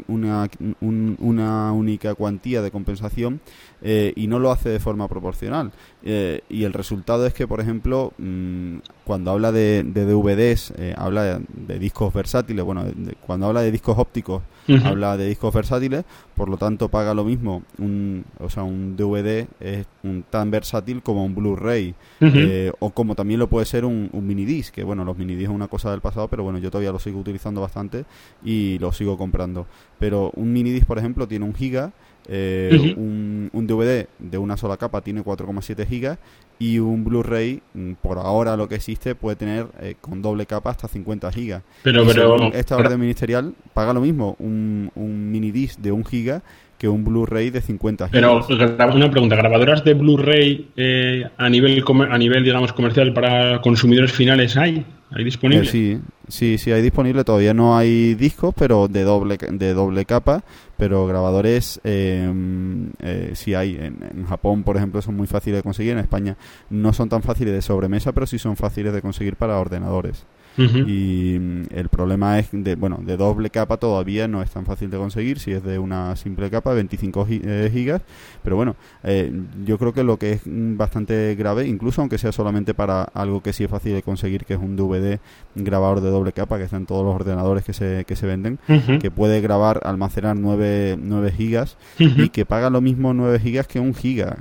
una única cuantía de compensación, y no lo hace de forma proporcional. Y el resultado es que, por ejemplo, cuando habla de DVDs, habla de discos versátiles, bueno, cuando habla de discos ópticos, habla de discos versátiles, por lo tanto paga lo mismo, un DVD es tan versátil como un Blu-ray, o como también lo puede ser un minidisc, que bueno, los minidisc es una cosa del pasado, pero bueno, yo todavía lo sigo utilizando bastante y lo sigo comprando. Pero un minidisc, por ejemplo, tiene 1 giga, un DVD de una sola capa tiene 4,7 gigas, y un Blu-ray, por ahora lo que existe, puede tener con doble capa hasta 50 gigas. Pero esta orden ministerial paga lo mismo un minidisc de 1 giga que un Blu-ray de 50 gigas. Pero una pregunta, ¿grabadoras de Blu-ray a nivel digamos comercial para consumidores finales hay disponibles? Sí, hay disponible. Todavía no hay discos, pero de doble capa, pero grabadores sí hay. En Japón, por ejemplo, son muy fáciles de conseguir. En España no son tan fáciles de sobremesa, pero sí son fáciles de conseguir para ordenadores. Y el problema es de doble capa todavía no es tan fácil de conseguir. Si es de una simple capa, 25 gigas, pero bueno, yo creo que lo que es bastante grave, incluso aunque sea solamente para algo que sí es fácil de conseguir, que es un DVD grabador de doble capa, que está en todos los ordenadores que se venden, que puede almacenar 9 gigas, y que paga lo mismo 9 gigas que 1 giga,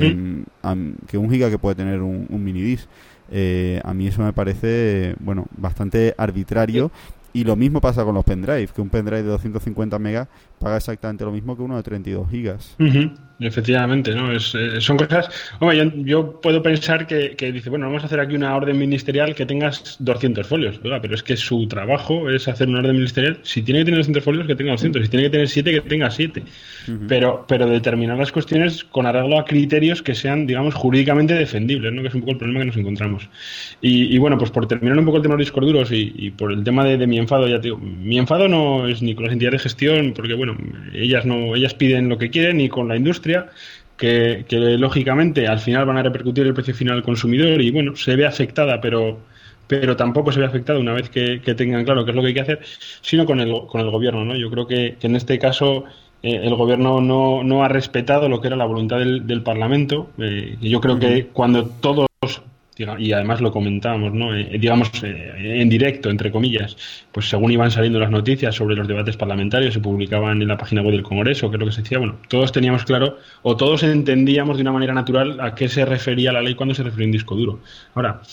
que 1 giga que puede tener un minidisc. A mí eso me parece, bastante arbitrario. Y lo mismo pasa con los pendrive, que un pendrive de 250 megas paga exactamente lo mismo que uno de 32 gigas. Efectivamente, ¿no? Son cosas... Hombre, yo puedo pensar que dice, bueno, vamos a hacer aquí una orden ministerial que tengas 200 folios. Oiga, pero es que su trabajo es hacer una orden ministerial. Si tiene que tener 200 folios, que tenga 200. Si tiene que tener 7, que tenga 7. Pero determinar las cuestiones con arreglo a criterios que sean, digamos, jurídicamente defendibles, ¿no? Que es un poco el problema que nos encontramos. Y bueno, pues por terminar un poco el tema de los discos duros y por el tema de mi enfado, ya te digo, mi enfado no es ni con las entidades de gestión, porque bueno, ellas piden lo que quieren, ni con la industria, que lógicamente al final van a repercutir el precio final al consumidor y bueno, se ve afectada, pero tampoco se ve afectada una vez que tengan claro qué es lo que hay que hacer, sino con el gobierno, ¿no? Yo creo que en este caso el gobierno no ha respetado lo que era la voluntad del Parlamento, y yo creo que cuando todos, y además lo comentábamos, ¿no? En directo, entre comillas, pues según iban saliendo las noticias sobre los debates parlamentarios, se publicaban en la página web del Congreso, que es lo que se decía, bueno, todos teníamos claro, o todos entendíamos de una manera natural a qué se refería la ley cuando se refería a un disco duro. Ahora,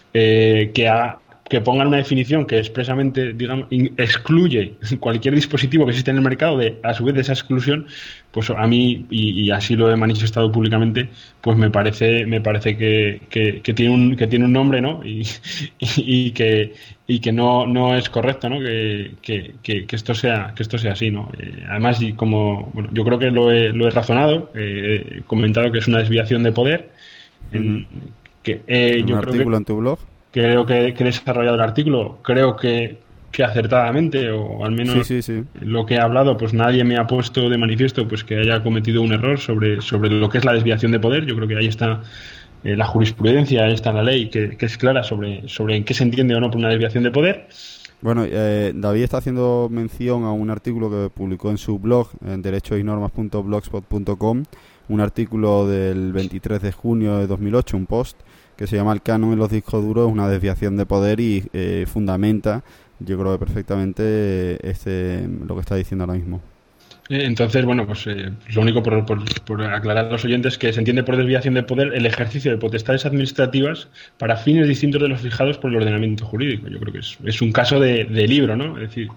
que pongan una definición que expresamente, digamos, excluye cualquier dispositivo que existe en el mercado, a su vez de esa exclusión, pues a mí, y así lo he manifestado públicamente, pues me parece que tiene un nombre, ¿no? Y que no es correcto, ¿no? Que esto sea así, ¿no? Además, y como yo creo que lo he razonado, he comentado que es una desviación de poder. ¿Un Yo artículo en tu blog? Creo que he desarrollado el artículo, creo que acertadamente, o al menos sí. lo que he hablado, pues nadie me ha puesto de manifiesto pues que haya cometido un error sobre lo que es la desviación de poder. Yo creo que ahí está la jurisprudencia, ahí está la ley, que es clara sobre en qué se entiende o no por una desviación de poder. Bueno, David está haciendo mención a un artículo que publicó en su blog, en derechoynormas.blogspot.com, un artículo del 23 de junio de 2008, un post que se llama "El canon en los discos duros es una desviación de poder", y fundamenta, yo creo que perfectamente, lo que está diciendo ahora mismo. Entonces, bueno, pues lo único por aclarar a los oyentes, que se entiende por desviación de poder el ejercicio de potestades administrativas para fines distintos de los fijados por el ordenamiento jurídico. Yo creo que es un caso de libro, ¿no? Es decir,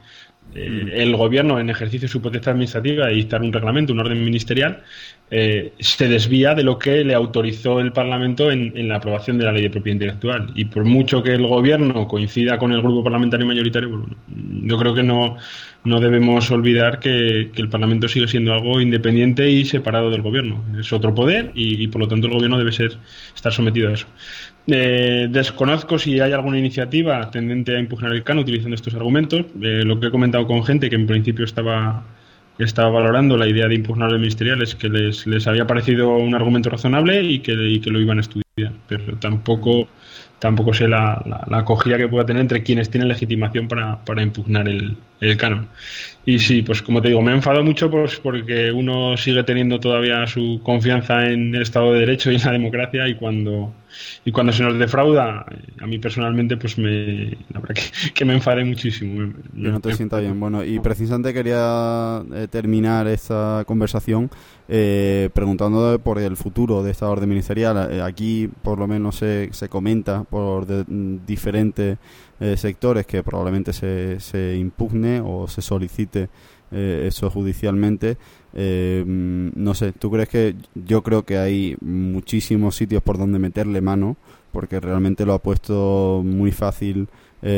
el gobierno, en ejercicio de su potestad administrativa de dictar un reglamento, un orden ministerial, se desvía de lo que le autorizó el Parlamento en la aprobación de la ley de propiedad intelectual. Y por mucho que el gobierno coincida con el grupo parlamentario mayoritario, bueno, yo creo que no debemos olvidar que el Parlamento sigue siendo algo independiente y separado del gobierno. Es otro poder y por lo tanto el gobierno debe estar sometido a eso. Desconozco si hay alguna iniciativa tendente a impugnar el canon utilizando estos argumentos. Lo que he comentado con gente que en principio estaba valorando la idea de impugnar el ministerial es que les había parecido un argumento razonable y que lo iban a estudiar, pero tampoco sé la acogida que pueda tener entre quienes tienen legitimación para impugnar el canon. Y sí, pues como te digo, me he enfadado mucho pues porque uno sigue teniendo todavía su confianza en el Estado de Derecho y en la democracia, y cuando se nos defrauda, a mí personalmente pues la verdad que me enfadé muchísimo. Que no te sienta bien. Bueno, y precisamente quería terminar esta conversación preguntando por el futuro de esta orden ministerial. Aquí por lo menos se comenta por diferentes sectores que probablemente se impugne o se solicite eso judicialmente. No sé, ¿tú crees que? Yo creo que hay muchísimos sitios por donde meterle mano, porque realmente lo han puesto muy fácil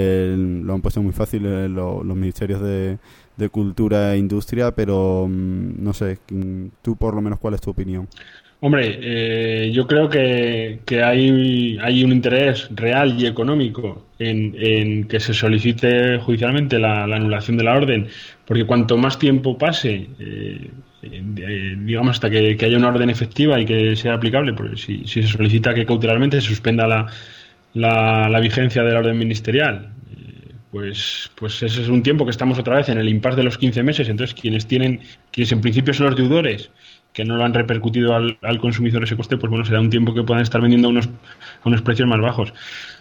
los ministerios de Cultura e Industria, pero no sé, tú por lo menos, ¿cuál es tu opinión? Hombre, yo creo que hay un interés real y económico en que se solicite judicialmente la anulación de la orden, porque cuanto más tiempo pase, digamos, hasta que haya una orden efectiva y que sea aplicable, porque si se solicita que cautelarmente se suspenda la vigencia de la orden ministerial, pues ese es un tiempo que estamos otra vez en el impasse de los 15 meses. Entonces quienes en principio son los deudores, que no lo han repercutido al consumidor ese coste, pues bueno, será un tiempo que puedan estar vendiendo a unos precios más bajos.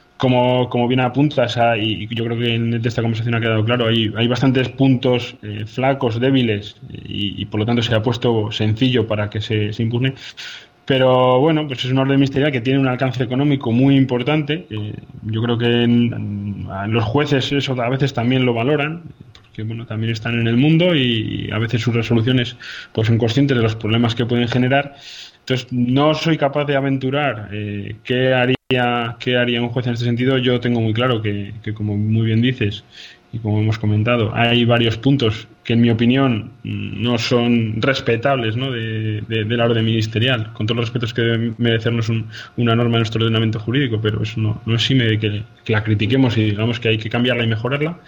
Como bien apuntas, y yo creo que en esta conversación ha quedado claro, hay bastantes puntos flacos, débiles, y por lo tanto se ha puesto sencillo para que se impugne. Pero bueno, pues es una orden ministerial que tiene un alcance económico muy importante. Yo creo que los jueces eso a veces también lo valoran, porque bueno, también están en el mundo y a veces sus resoluciones pues son conscientes de los problemas que pueden generar. Entonces no soy capaz de aventurar qué haría un juez en este sentido. Yo tengo muy claro que como muy bien dices y como hemos comentado, hay varios puntos que en mi opinión no son respetables, ¿no?, de la orden ministerial, con todos los respetos que debe merecernos una norma en nuestro ordenamiento jurídico, pero eso no exime de que la critiquemos y digamos que hay que cambiarla y mejorarla.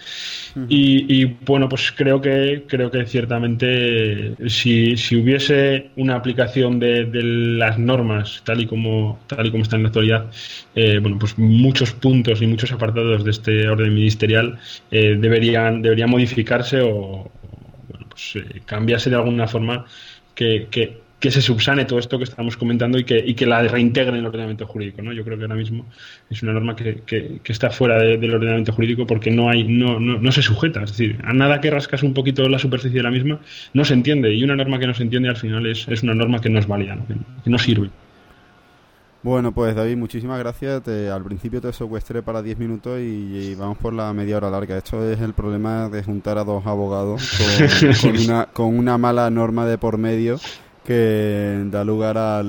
Y bueno, pues creo que ciertamente si hubiese una aplicación de las normas tal y como están en la actualidad, bueno, pues muchos puntos y muchos apartados de este orden ministerial deberían modificarse o bueno, pues cambiarse de alguna forma que se subsane todo esto que estamos comentando y que la reintegre en el ordenamiento jurídico, ¿no? Yo creo que ahora mismo es una norma que está fuera del ordenamiento jurídico porque no se sujeta. Es decir, a nada que rascas un poquito la superficie de la misma, no se entiende. Y una norma que no se entiende al final es una norma que no es válida, ¿no? Que no sirve. Bueno, pues David, muchísimas gracias. Al principio te secuestré para 10 minutos y vamos por la media hora larga. Esto es el problema de juntar a dos abogados con una mala norma de por medio que da lugar a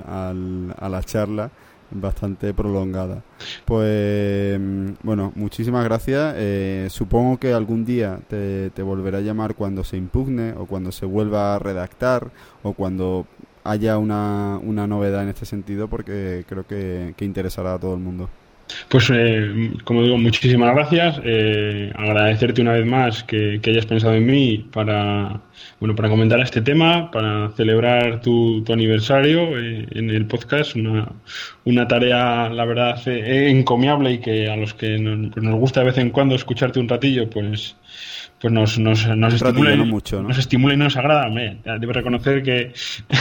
la charla bastante prolongada. Pues bueno, muchísimas gracias. Supongo que algún día te volveré a llamar cuando se impugne o cuando se vuelva a redactar o cuando haya una novedad en este sentido, porque creo que interesará a todo el mundo. Pues como digo, muchísimas gracias. Agradecerte una vez más que hayas pensado en mí para comentar este tema, para celebrar tu aniversario en el podcast, una tarea, la verdad, encomiable, y que a los que nos gusta de vez en cuando escucharte un ratillo, pues nos estimula, no mucho, ¿no? Nos estimula y nos agrada. Debo reconocer que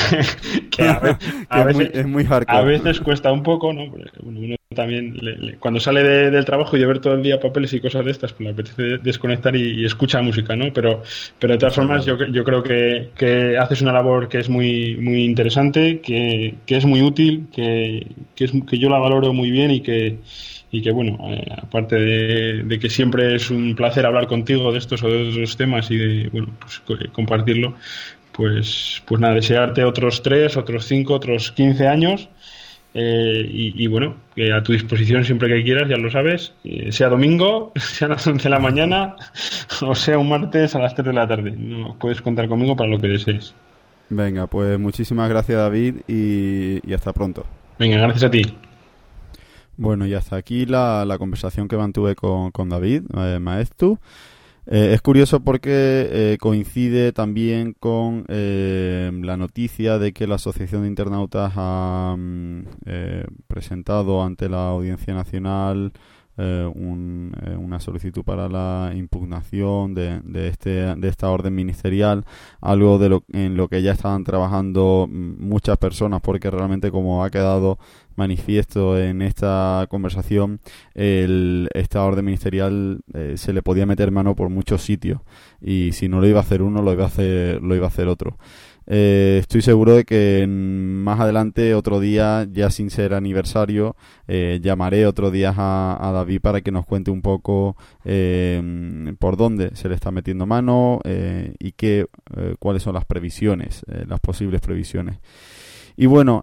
a veces es muy hardcore. A veces cuesta un poco, ¿no? Uno también cuando sale del trabajo y de ver todo el día papeles y cosas de estas, pues le apetece desconectar y escucha música, ¿no? Pero de todas formas yo creo que haces una labor que es muy muy interesante, que es muy útil, que yo la valoro muy bien y que y que bueno, aparte de que siempre es un placer hablar contigo de estos o de otros temas y de bueno, pues, compartirlo, pues nada, desearte otros 3, otros 5, otros 15 años. Y bueno, a tu disposición siempre que quieras, ya lo sabes, sea domingo, sea a las 11 de la mañana o sea un martes a las 3 de la tarde. No, puedes contar conmigo para lo que desees. Venga, pues muchísimas gracias, David, y hasta pronto. Venga, gracias a ti. Bueno, y hasta aquí la conversación que mantuve con David Maeztu. Es curioso porque coincide también con la noticia de que la Asociación de Internautas ha presentado ante la Audiencia Nacional una solicitud para la impugnación de esta orden ministerial, algo en lo que ya estaban trabajando muchas personas, porque realmente, como ha quedado manifiesto en esta conversación, esta orden ministerial se le podía meter mano por muchos sitios, y si no lo iba a hacer uno, lo iba a hacer otro. Estoy seguro de que más adelante, otro día, ya sin ser aniversario, llamaré otro día a David para que nos cuente un poco por dónde se le está metiendo mano y cuáles son las previsiones, las posibles previsiones. Y bueno,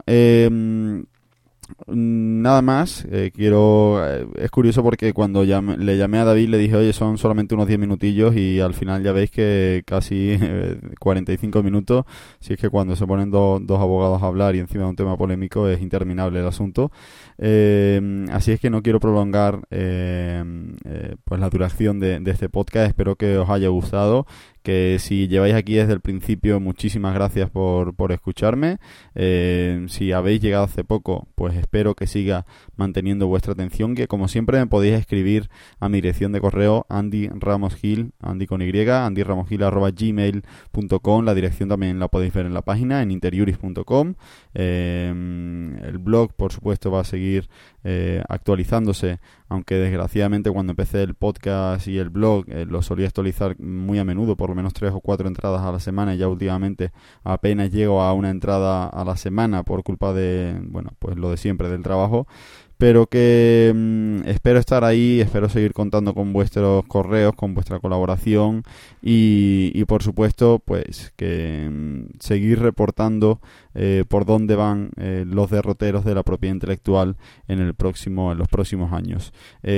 nada más, es curioso porque cuando le llamé a David le dije, oye, son solamente unos 10 minutillos, y al final ya veis que casi 45 minutos, si es que cuando se ponen dos abogados a hablar y encima de un tema polémico es interminable el asunto. Así es que no quiero prolongar pues la duración de este podcast. Espero que os haya gustado, que si lleváis aquí desde el principio, muchísimas gracias por escucharme. Si habéis llegado hace poco, pues espero que siga manteniendo vuestra atención, que como siempre me podéis escribir a mi dirección de correo Andy Ramosgil, Andy con Y, andyramosgil@gmail.com. La dirección también la podéis ver en la página, en interiuris.com. El blog, por supuesto, va a seguir actualizándose, aunque desgraciadamente cuando empecé el podcast y el blog lo solía actualizar muy a menudo, por lo menos 3 o 4 entradas a la semana, y ya últimamente apenas llego a una entrada a la semana por culpa de, bueno, pues lo de siempre, del trabajo. Pero que espero estar ahí, espero seguir contando con vuestros correos, con vuestra colaboración, y por supuesto, pues que seguir reportando por dónde van los derroteros de la propiedad intelectual en los próximos años.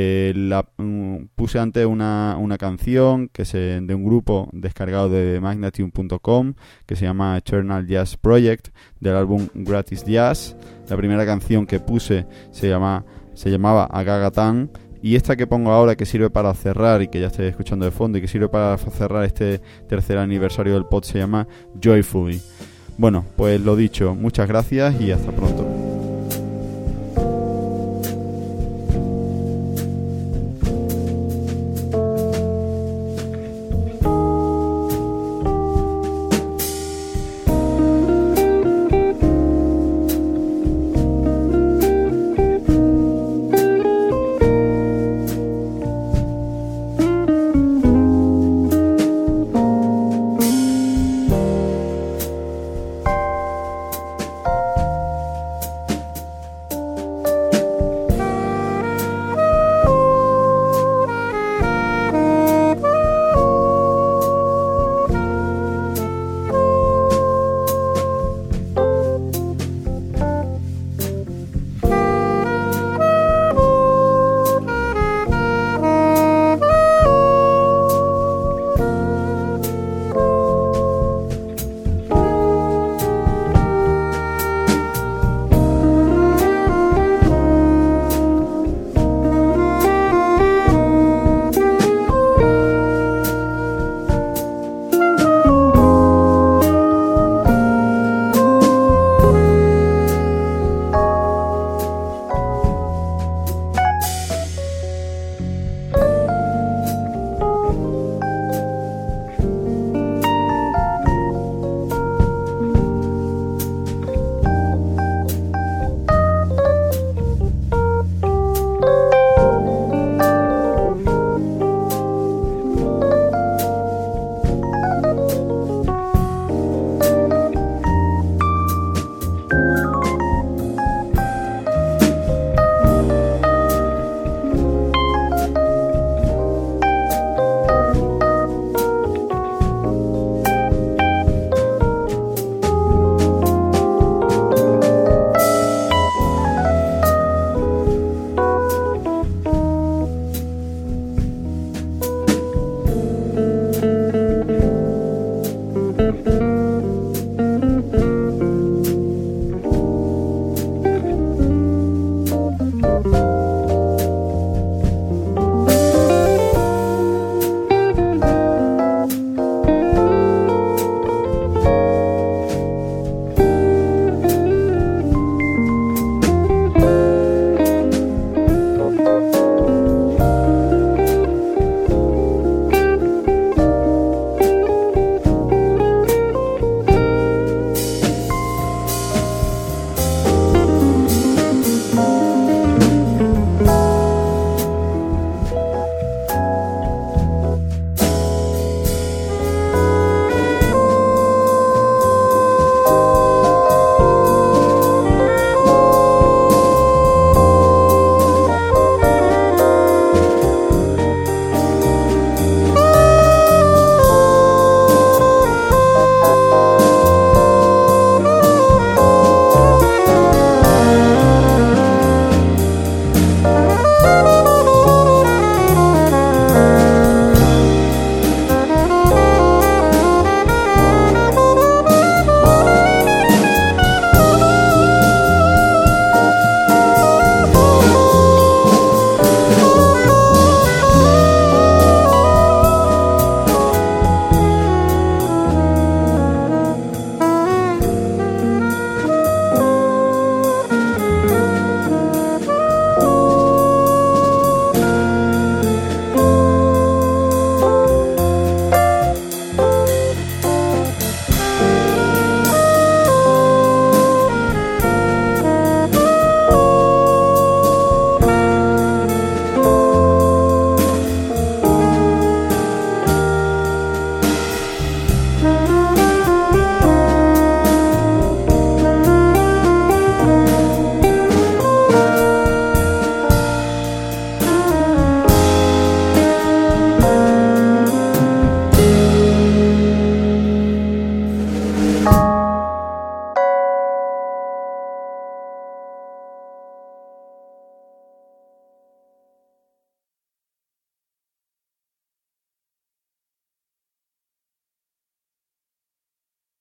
Puse antes una canción de un grupo descargado de magnatune.com que se llama Eternal Jazz Project, del álbum Gratis Jazz. La primera canción que puse se llamaba Agagatan, y esta que pongo ahora, que sirve para cerrar, y que ya estoy escuchando de fondo, y que sirve para cerrar este tercer aniversario del pod, se llama Joyfully. Bueno, pues lo dicho, muchas gracias y hasta pronto.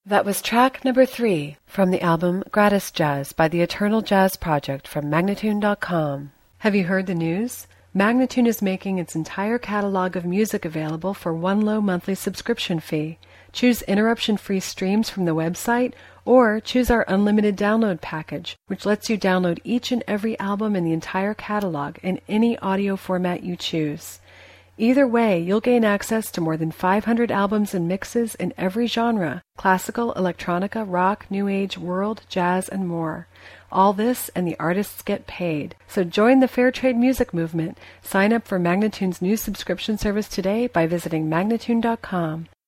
That was track number 3 from the album Gratis Jazz by the Eternal Jazz Project from Magnatune.com. Have you heard the news? Magnatune is making its entire catalog of music available for one low monthly subscription fee. Choose interruption-free streams from the website, or choose our unlimited download package, which lets you download each and every album in the entire catalog in any audio format you choose. Either way, you'll gain access to more than 500 albums and mixes in every genre: classical, electronica, rock, new age, world, jazz, and more. All this, and the artists get paid. So join the Fair Trade music movement. Sign up for Magnatune's new subscription service today by visiting Magnatune.com.